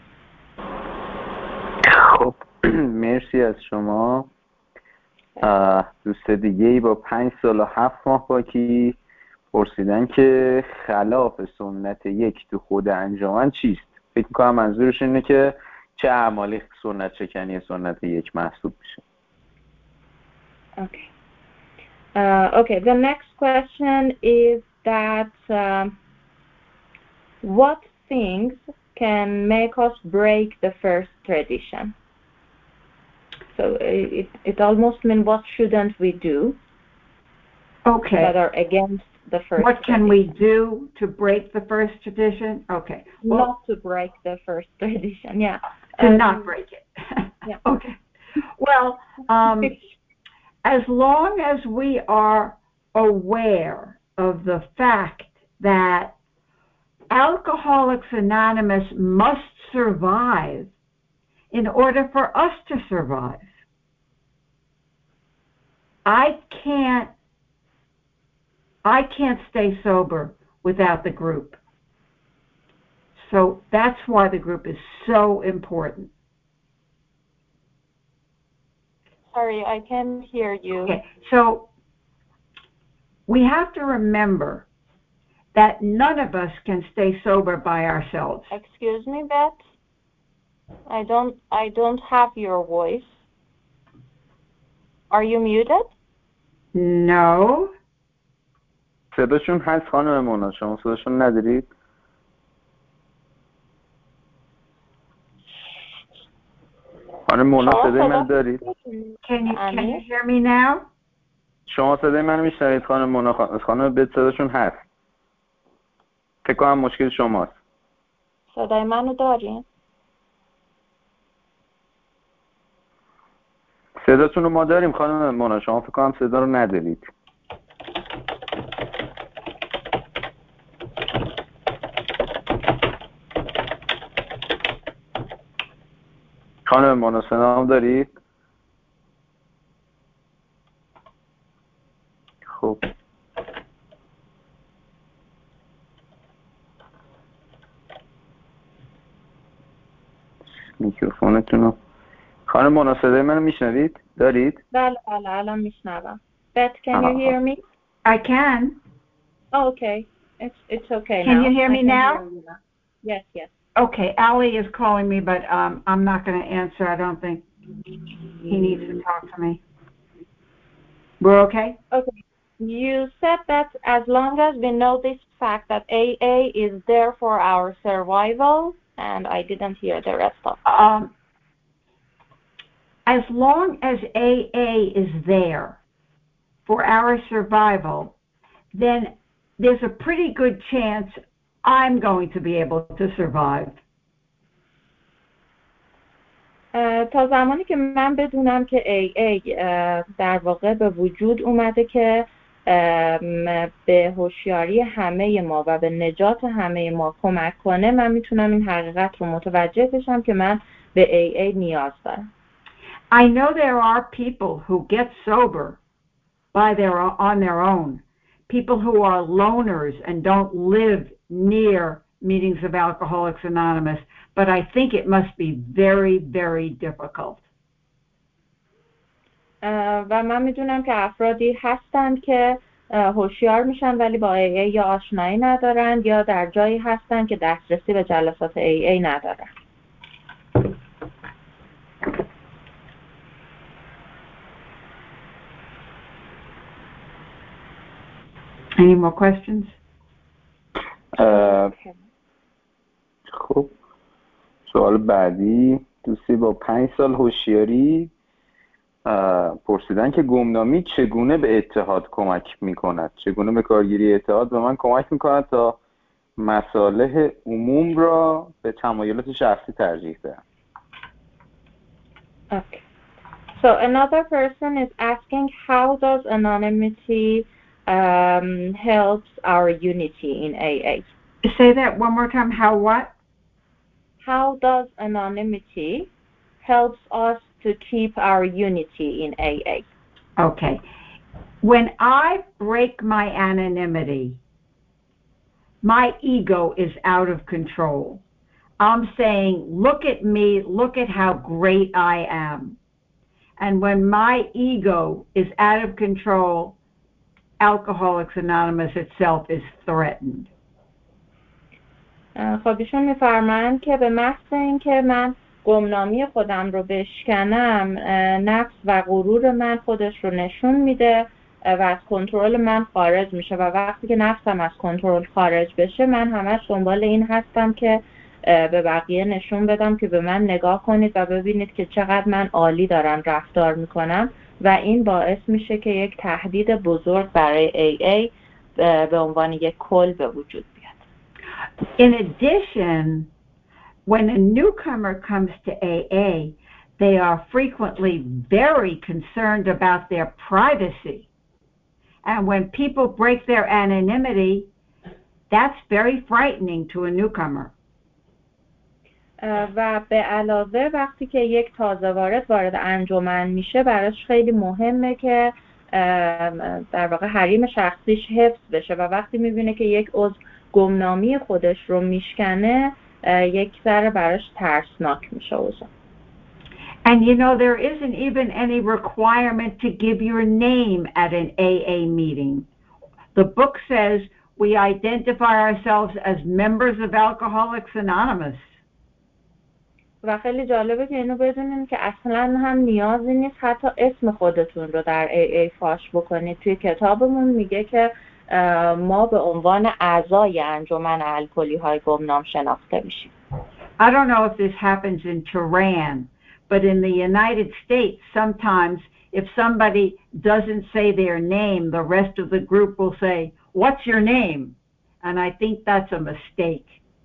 خب مرسی از شما. دوست دیگه ای با پنج سال و هفت ماه باکی پرسیدن که خلاف سنت یک تو خود انجمن چیست؟ فکر میکنم منظورش اینه که چه اعمالی سنت شکنی سنت یک محسوب میشه. Okay. Uh, okay, the next question is that um, what things can make us break the first tradition? So it, it almost means what shouldn't we do? Okay. That are against the first What can tradition. we do to break the first tradition? Okay. Well, not to break the first tradition, yeah. To um, not break it. Yeah. Okay. Well, um, as long as we are aware of the fact that Alcoholics Anonymous must survive in order for us to survive. I can't I can't stay sober without the group. So that's why the group is so important. Sorry, I can't hear you. Okay, so we have to remember that none of us can stay sober by ourselves. Excuse me, Beth? I don't I don't have your voice. Are you muted? No. صداشون هست خانم مونا، شما صداشون ندارید؟ خانم مونا صدای من دارید؟ Can you, can you hear me now? شما صدای من میشنوید خانم مونا؟ خانم بهت صداشون هست. فکر کنم مشکل شماست. صدای منو دارین؟ صداتون رو ما داریم خانم مونا، شما فکر کنم صدا رو ندارید. خانم مونا صدا دارید؟ خب میکروفونتون رو خانم مونا صدای منو میشنوید؟ دارید؟ بله بله الان میشنوم. Beth, can you hear me? I can. Oh, okay. It's it's okay can now. Can you hear me now? Hear you now? Yes, yes. Okay, Ali is calling me, but um, I'm not going to answer. I don't think he needs to talk to me. We're okay? Okay. You said that as long as we know this fact that A A is there for our survival, and I didn't hear the rest of it. Um, as long as A A is there for our survival, then there's a pretty good chance I'm going to be able to survive. تا زمانی که من بدونم که A A در واقع به وجود اومده که به هوشیاری همه ما و به نجات همه ما کمک کنه، من میتونم این حقیقت رو متوجه بشم که من به A A نیاز دارم. I know there are people who get sober by their on their own. People who are loners and don't live near meetings of Alcoholics Anonymous, but I think it must be very, very difficult. و من میدونم که افرادی هستند که هوشیار میشن ولی با A A یا آشنایی ندارن یا در جایی هستن که دسترسی به جلسات A A ندارن. Any more questions? خب سوال بعدی، دوستی با پنج سال هوشیاری پرسیدن که گمنامی چگونه به اتحاد کمک میکند، چگونه به کارگیری اتحاد به من کمک میکند تا مصالح عموم را به تمایلات شخصی ترجیح دهم. Okay. So another person is asking, how does anonymity um, helps our unity in A A? Say that one more time. How what? How does anonymity helps us to keep our unity in A A? Okay. When I break my anonymity, my ego is out of control. I'm saying, look at me, look at how great I am. And when my ego is out of control, Alcoholics Anonymous itself is threatened. خب ایشون میفرمایند که به محض اینکه من گمنامی خودم رو بشکنم، نفس و غرور من خودش رو نشون میده و از کنترل من خارج میشه و وقتی که نفسم از کنترل خارج بشه، من همش دنبال این هستم که به بقیه نشون بدم که به من نگاه کنید و ببینید که چقدر من عالی دارم رفتار میکنم و این باعث میشه که یک تهدید بزرگ برای ای ای به عنوان یک کل به وجود بیاد. In addition, when a newcomer comes to A A, they are frequently very concerned about their privacy. And when people break their anonymity, that's very frightening to a newcomer. و به علاوه وقتی که یک تازه وارد وارد انجمن میشه، براش خیلی مهمه که در واقع حریم شخصیش حفظ بشه و وقتی میبینه که یک عضو گمنامی خودش رو میشکنه، یک ذره براش ترسناک میشه اوضاع. And you know, there isn't even any requirement to give your name at an A A meeting. The book says we identify ourselves as members of Alcoholics Anonymous. و خیلی جالبه که اینو بدونین که اصلا هم نیازی نیست حتی اسم خودتون رو در ای ای فاش بکنید. توی کتابمون میگه که ما به عنوان اعضای انجمن الکلی های گمنام شناخته میشیم. I don't know if this happens in Tehran, but in the United States, sometimes if somebody doesn't say their name, the rest of the group will say, "What's your name?" And I think that's a mistake.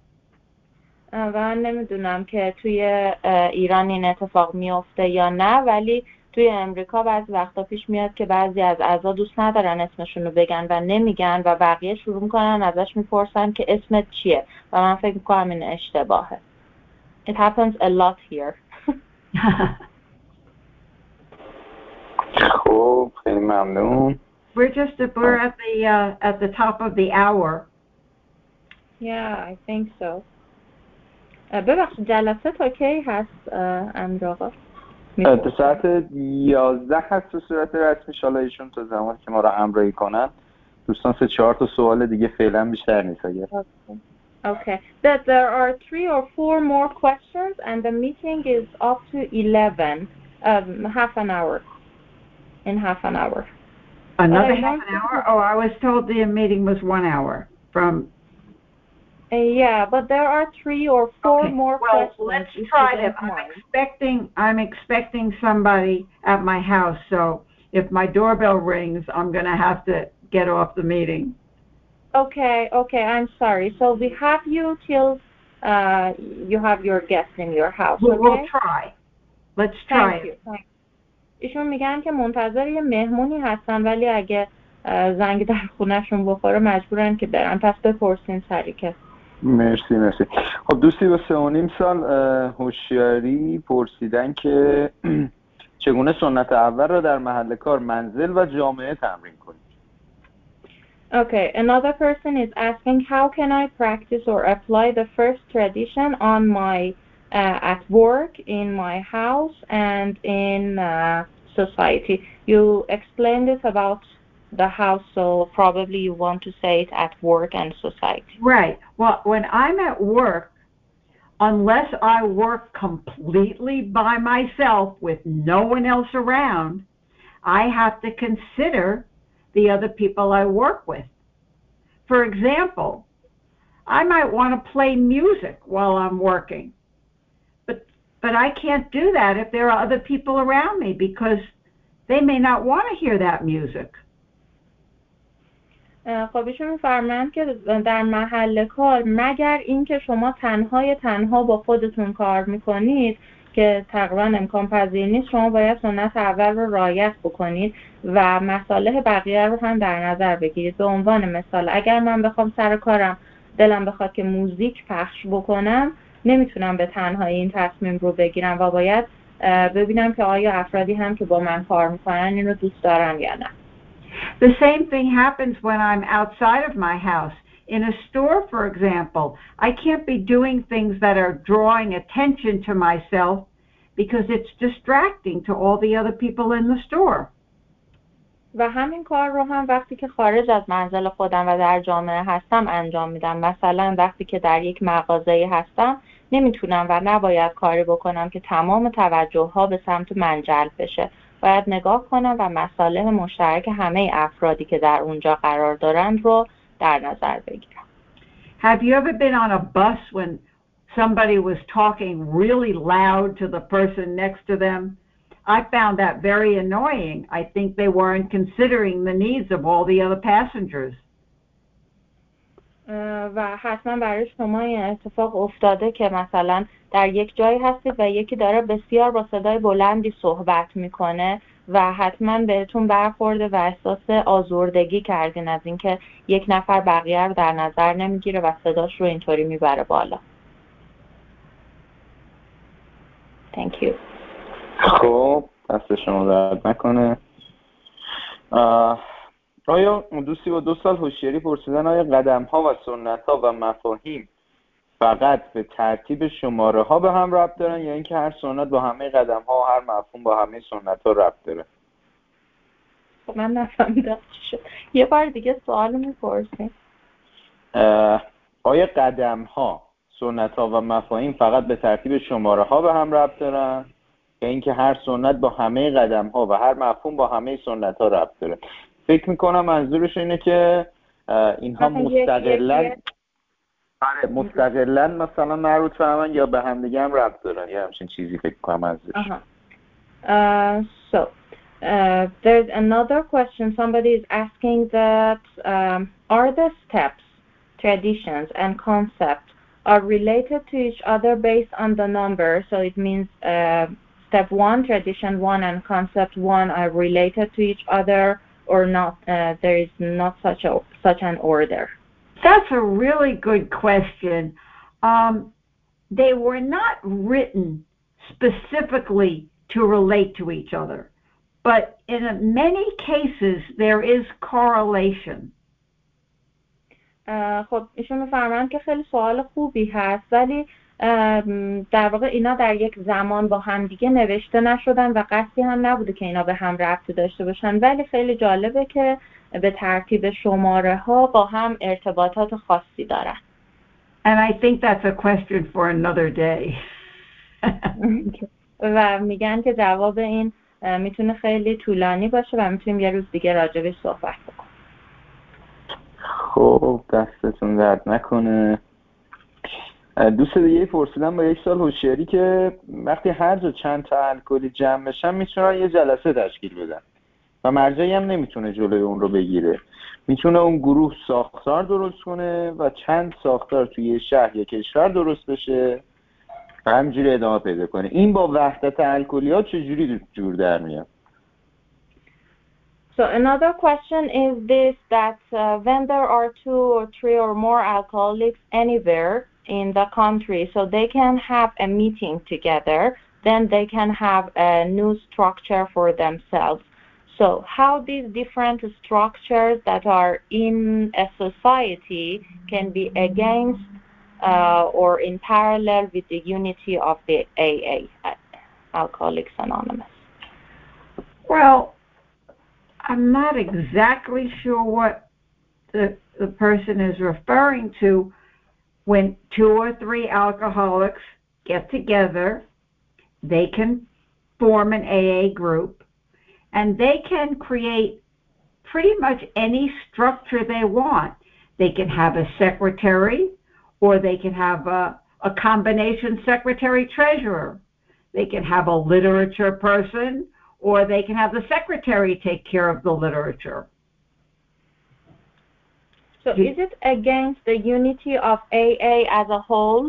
و نمیدونم که توی ایران این اتفاق میفته یا نه، ولی توی امریکا بعضی وقتا پیش میاد که بعضی از اعضا دوست ندارن اسمشون رو بگن و نمیگن و بقیه شروع میکنن ازش میپرسن که اسمت چیه و من فکر میکنم این اشتباهه. It happens a lot here. خب خیلی ممنون. We're just we're at the uh, at the top of the hour. Yeah, I think so. ببخشید جلسه تا کی هست امیر آقا؟ تا ساعت یازده هست به صورت رسمی شالا ایشون تا زمانی که ما را همراهی کنن. دوستان سه چهار تا سوال دیگه فعلا بیشتر نیست اگر. Okay. That there are three or four more questions and the meeting is up to eleven. Um, half an hour. In half an hour. Another uh, half an hour? Oh, I was told the meeting was one hour from Uh, yeah, but there are three or four okay. more well, questions. Let's try them. I'm expecting I'm expecting somebody at my house, so if my doorbell rings, I'm going to have to get off the meeting. Okay, okay, I'm sorry. So we have you till uh, you have your guests in your house, we'll, okay? We'll try. Let's try Thank it. You. Thank you. ایشون میگن که منتظر یه مهمونی هستن ولی اگه زنگ در خونهشون بخوره مجبورن که برن، پس بپرسین سری که. مرسی مرسی. خب دوستی با سه و نیم سال هوشیاری پرسیدن که چگونه سنت اول را در محل کار، منزل و جامعه تمرین کنیم. Okay, another person is asking how can I practice or apply the first tradition on my uh, at work, in my house and in uh, society. You explained it about the house, so probably you want to say it at work and society. Right. Well, when I'm at work, unless I work completely by myself with no one else around, I have to consider the other people I work with. For example, I might want to play music while I'm working, but but I can't do that if there are other people around me because they may not want to hear that music. خب ایشون می‌فرمایند که در محل کار مگر اینکه شما تنهای تنها با خودتون کار میکنید که تقریبا امکان پذیر نیست، شما باید سنت اول رو رعایت بکنید و مصالح بقیه رو هم در نظر بگیرید. به عنوان مثال اگر من بخوام سر کارم دلم بخواد که موزیک پخش بکنم، نمیتونم به تنهایی این تصمیم رو بگیرم و باید ببینم که آیا افرادی هم که با من کار میکنن این رو دوست دارن یا نه. The same thing happens when I'm outside of my house. In a store, for example, I can't be doing things that are drawing attention to myself because it's distracting to all the other people in the store. و همین کار رو هم وقتی که خارج از منزل خودم و در جامعه هستم انجام میدم. مثلا وقتی که در یک مغازه‌ای هستم نمیتونم و نباید کاری بکنم که تمام توجه ها به سمت من جلب بشه. باید نگاه کنم و مصالح مشترک همه افرادی که در اونجا قرار دارند رو در نظر بگیرم. Have you ever been on a bus when somebody was talking really loud to the person next to them? I found that very annoying. I think they weren't considering the needs of all the other passengers. و حتما برای شما این اتفاق افتاده که مثلا در یک جایی هستید و یکی داره بسیار با صدای بلندی صحبت میکنه و حتما بهتون برخورده و احساس آزردگی کردین از اینکه یک نفر بقیه رو در نظر نمیگیره و صداش رو اینطوری میبره بالا. Thank you. خب دست شما درد نکنه. آیا دوستی با دو سال هوشیاری پرسیدن آیا قدم ها و سنت ها و مفاهیم فقط به ترتیب شماره ها به هم ربط دارن یا اینکه هر سنت با همه قدم ها و هر مفهوم با همه سنت ها ربط داره؟ من نفهمیدم چی شد. یه بار دیگه سوالو میپرسیم. آیا قدم ها، سنت ها و مفاهیم فقط به ترتیب شماره ها به هم ربط دارن یا اینکه هر سنت با همه قدم ها و هر مفهوم با همه سنت ها ربط داره؟ فکر میکنم منظورش اینه که اینها مستقلاً آره مستقلاً مثلا مربوط به همن یا به هم دیگه هم ربط دارن یا همچین چیزی فکر کنم منظورش. Uh, so uh, there's another question. Somebody is asking that um, are the steps, traditions, and concepts are related to each other based on the number? So it means uh, step one, tradition one, and concept one are related to each other, or not? Uh, there is not such a such an order. That's a really good question. Um, they were not written specifically to relate to each other, but in many cases there is correlation. خب ایشون می‌فرمایند که خیلی سوال خوبی هست ولی در واقع اینا در یک زمان با هم دیگه نوشته نشدن و قصدی هم نبوده که اینا به هم ربط داشته باشن، ولی خیلی جالبه که به ترتیب شماره ها با هم ارتباطات خاصی دارن. And I think that's a question for another day. و میگن که جواب این میتونه خیلی طولانی باشه و میتونیم یه روز دیگه راجبش صحبت بکنیم. خب دستتون درد نکنه. دوست دیگه پرسیدن با یک سال هوشیاری که وقتی هر جا چند تا الکلی جمع بشن میتونن یه جلسه تشکیل بدن و مرجعی هم نمیتونه جلوی اون رو بگیره. میتونه اون گروه ساختار درست کنه و چند ساختار توی شهر یا کشور درست بشه و همجوری ادامه پیدا کنه. این با وحدت الکلی ها چجوری جور در میاد؟ So another question is this, that uh, when there are two or three or more alcoholics anywhere in the country, so they can have a meeting together, then they can have a new structure for themselves. So how these different structures that are in a society can be against uh, or in parallel with the unity of the A A, Alcoholics Anonymous? Well, I'm not exactly sure what the, the person is referring to when two or three alcoholics get together. They can form an A A group and they can create pretty much any structure they want. They can have a secretary, or they can have a, a combination secretary-treasurer. They can have a literature person, or they can have the secretary take care of the literature. So is it against the unity of A A as a whole?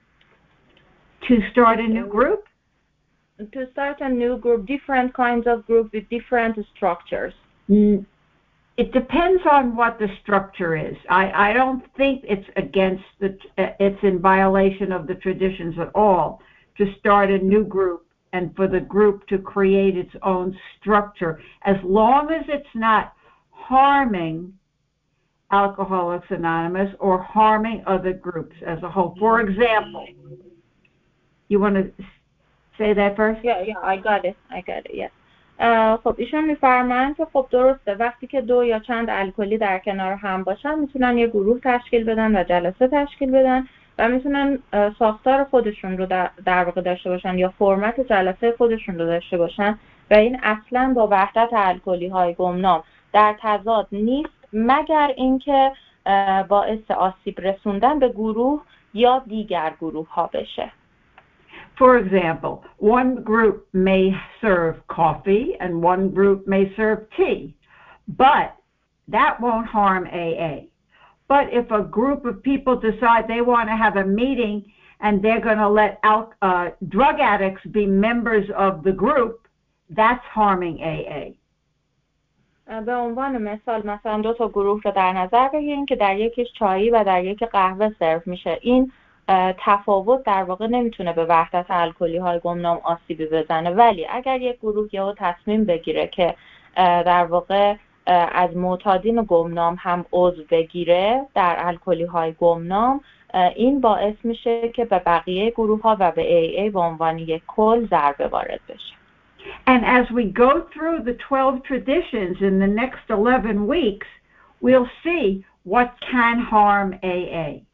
To start a new group? To start a new group, different kinds of groups with different structures. Mm, it depends on what the structure is. I, I don't think it's against the, it's in violation of the traditions at all to start a new group and for the group to create its own structure, as long as it's not harming Alcoholics Anonymous or harming other groups as a whole. For example, you want to say that first? Yeah, yeah, I got it. I got it. Yes. خب ایشون میفرمایند که خب درسته وقتی که دو یا چند الکلی در کنار هم باشن میتونن یه گروه تشکیل بدن و جلسه تشکیل بدن و میتونن ساختار خودشون رو در, در واقع داشته باشن یا فرمت جلسه خودشون رو داشته باشن و این اصلا با وحدت الکلی های گمنام در تضاد نیست، مگر اینکه باعث آسیب رسوندن به گروه یا دیگر گروه ها بشه. For example, one group may serve coffee and one group may serve tea, but that won't harm A A. But if a group of people decide they want to have a meeting and they're going to let al- uh, drug addicts be members of the group, that's harming A A. به عنوان مثال مثلا دو تا گروه رو در نظر بگیریم که در یکیش چایی و در یک قهوه سرو میشه. این تفاوت در واقع نمیتونه به وحدت الکلی های گمنام آسیبی بزنه، ولی اگر یک گروه یهو تصمیم بگیره که در واقع از معتادین گمنام هم عضو بگیره در الکلی های گمنام، این باعث میشه که به بقیه گروه ها و به ای ای به عنوان یک کل ضربه وارد بشه. And as we go through the twelve traditions in the next eleven weeks, we'll see what can harm A A.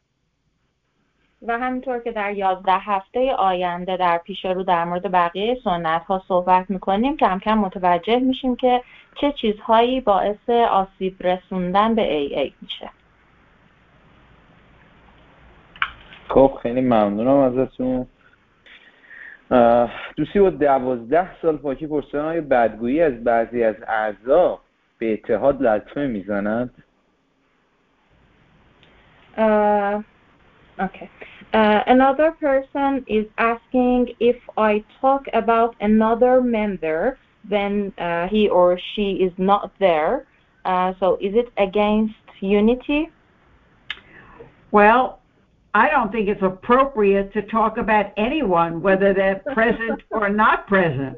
و همینطور که در یازده هفته آینده در پیش رو در مورد بقیه سنت ها صحبت میکنیم کم کم متوجه میشیم که چه چیزهایی باعث آسیب رسوندن به ای ای میشه. خب خیلی ممنونم ازتون. دوستی با دوازده سال پاکی پرسیدن های بدگویی از بعضی از اعضا به اتحاد لطمه میزنند؟ Uh, okay. Uh, another person is asking if I talk about another member when uh, he or she is not there. Uh, so is it against unity? Well, I don't think it's appropriate to talk about anyone, whether they're present or not present.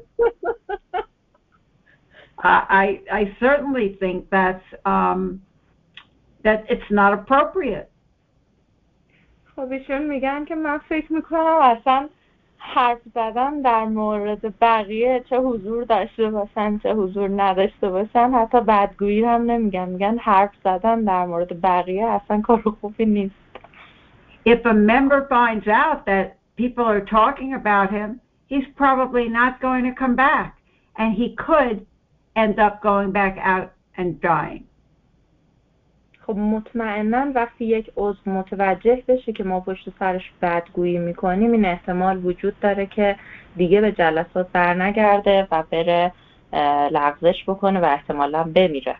I, I certainly think that's um, that it's not appropriate. خب ایشون میگن که من فکر میکنم اصلا حرف زدن در مورد بقیه چه حضور داشته باشن چه حضور نداشته باشن حتی بدگویی هم نمیگن، میگن حرف زدن در مورد بقیه اصلا کار خوبی نیست. If a member finds out that people are talking about him, he's probably not going to come back, and he could end up going back out and dying. خب مطمئناً وقتی یک عضو متوجه بشه که ما پشت سرش بدگویی میکنیم این احتمال وجود داره که دیگه به جلسات برنگرده و بره لغزش بکنه و احتمالاً بمیره.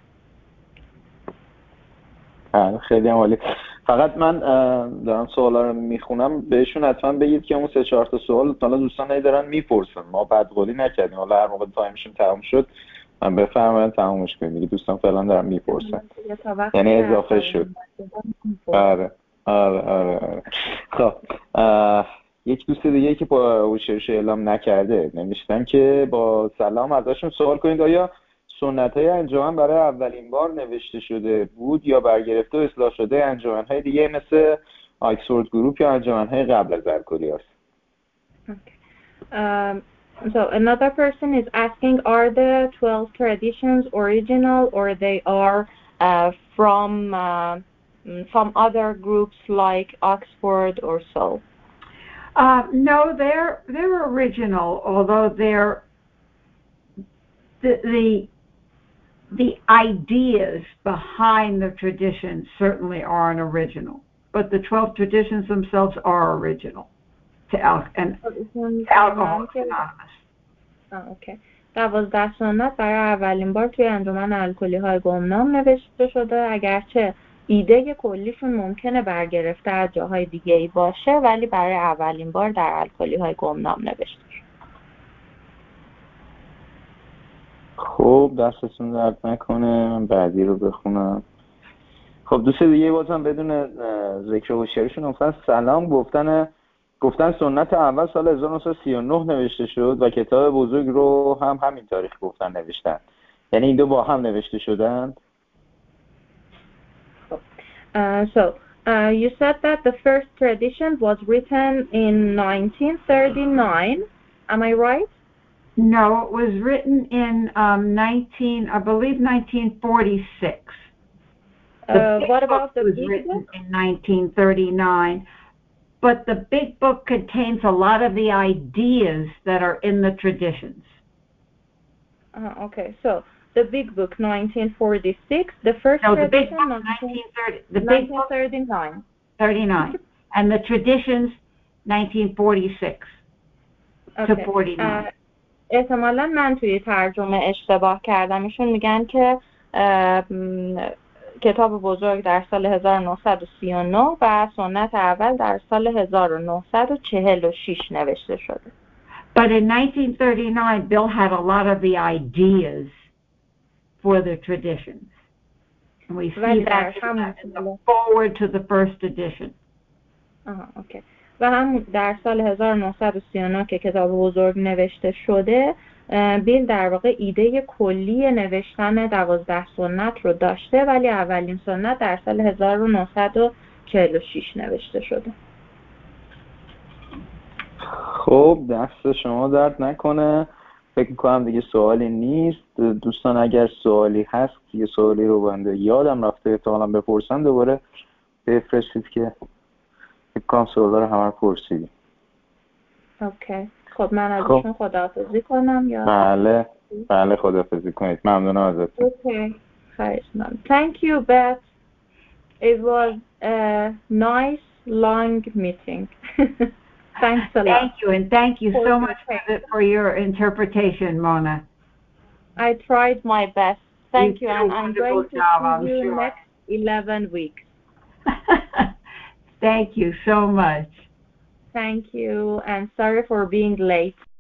خیلی عالی. فقط من دارم سوالا رو میخونم، بهشون حتما بگید که اون سه چهار تا سوال حالا دوستان دارن میپرسن، ما بدقولی نکردیم، حالا هر موقع تایمشون تموم شد من بفرمایید تمومش کنیم دیگه. دوستان فعلا دارن میپرسن یعنی اضافه شد. آره آره آره, آره. خب یک دوست دیگه که با هوشیارش اعلام نکرده نمیشتن که با سلام ازشون سوال کنید آیا سنت‌های انجمن برای اولین بار نوشته شده بود یا برگرفته و اصلاح شده انجمن‌های دیگه مثل آکسفورد گروپ یا انجمن‌های قبل از الکلی است؟ Okay. Um, so another person is asking, are the twelve traditions original or they are uh, from uh, some other groups like Oxford or so? Uh, no, they're they're original, although they're the, the the ideas behind the traditions certainly aren't original, but the twelve traditions themselves are original to, al- and to Alcoholics Anonymous. اوکی. دوازده سنت برای اولین بار توی انجمن الکلی های گمنام نوشته شده، اگرچه ایده کلیشون ممکنه برگرفته از جاهای دیگه ای باشه، ولی برای اولین بار در الکلی های گمنام نوشته شده. خب دستتون درد نکنه، من بعدی رو بخونم. خب دوست دیگه بازم بدون ذکر هوشیاریشون گفتن سلام، گفتن گفتن سنت اول سال هزار و نهصد و سی و نه نوشته شد و کتاب بزرگ رو هم همین تاریخ گفتن نوشتن، یعنی این دو با هم نوشته شدن. Uh, so uh, you said that the first tradition was written in nineteen thirty-nine. Am I right? No, it was written in um, nineteen, I believe, nineteen forty-six. Uh, what about the was big written book? in nineteen thirty-nine, but the big book contains a lot of the ideas that are in the traditions. Uh, okay, so the big book nineteen forty-six, the first No, the big tradition book nineteen thirty, the big book nineteen thirty-nine. thirty-nine, and the traditions nineteen forty-six to Okay. forty-nine. Uh, احتمالاً من توی ترجمه اشتباه کردم. ایشون میگن که کتاب بزرگ در سال هزار و نهصد و سی و نه و سنت اول در سال هزار و نهصد و چهل و شش نوشته شده. But in nineteen thirty-nine, Bill had a lot of the ideas for the traditions. And we see that in the forward to the first edition. آها، اوکی. و هم در سال هزار و نهصد و سی و نه که کتاب بزرگ نوشته شده، بیل در واقع ایده کلی نوشتن دوازده سنت رو داشته، ولی اولین سنت در سال هزار و نهصد و چهل و شش نوشته شده. خب دست شما درد نکنه. فکر میکنم دیگه سوالی نیست. دوستان اگر سوالی هست، یه سوالی رو بنده یادم رفته احتمالاً بپرسن، دوباره بفرستید که فکر کنم سوالا رو همه پرسیدیم. اوکی. خب من ازشون خداحافظی کنم یا؟ بله بله خداحافظی کنید. ممنونم ازتون. اوکی. خواهش می‌کنم. Thank you, Beth. It was a nice long meeting. Thanks a lot. Thank you, and thank you so much for, the, for your interpretation, Mona. I tried my best. Thank you, you and I'm going to job, see I'm you sure. next eleven weeks. Thank you so much. Thank you, and sorry for being late.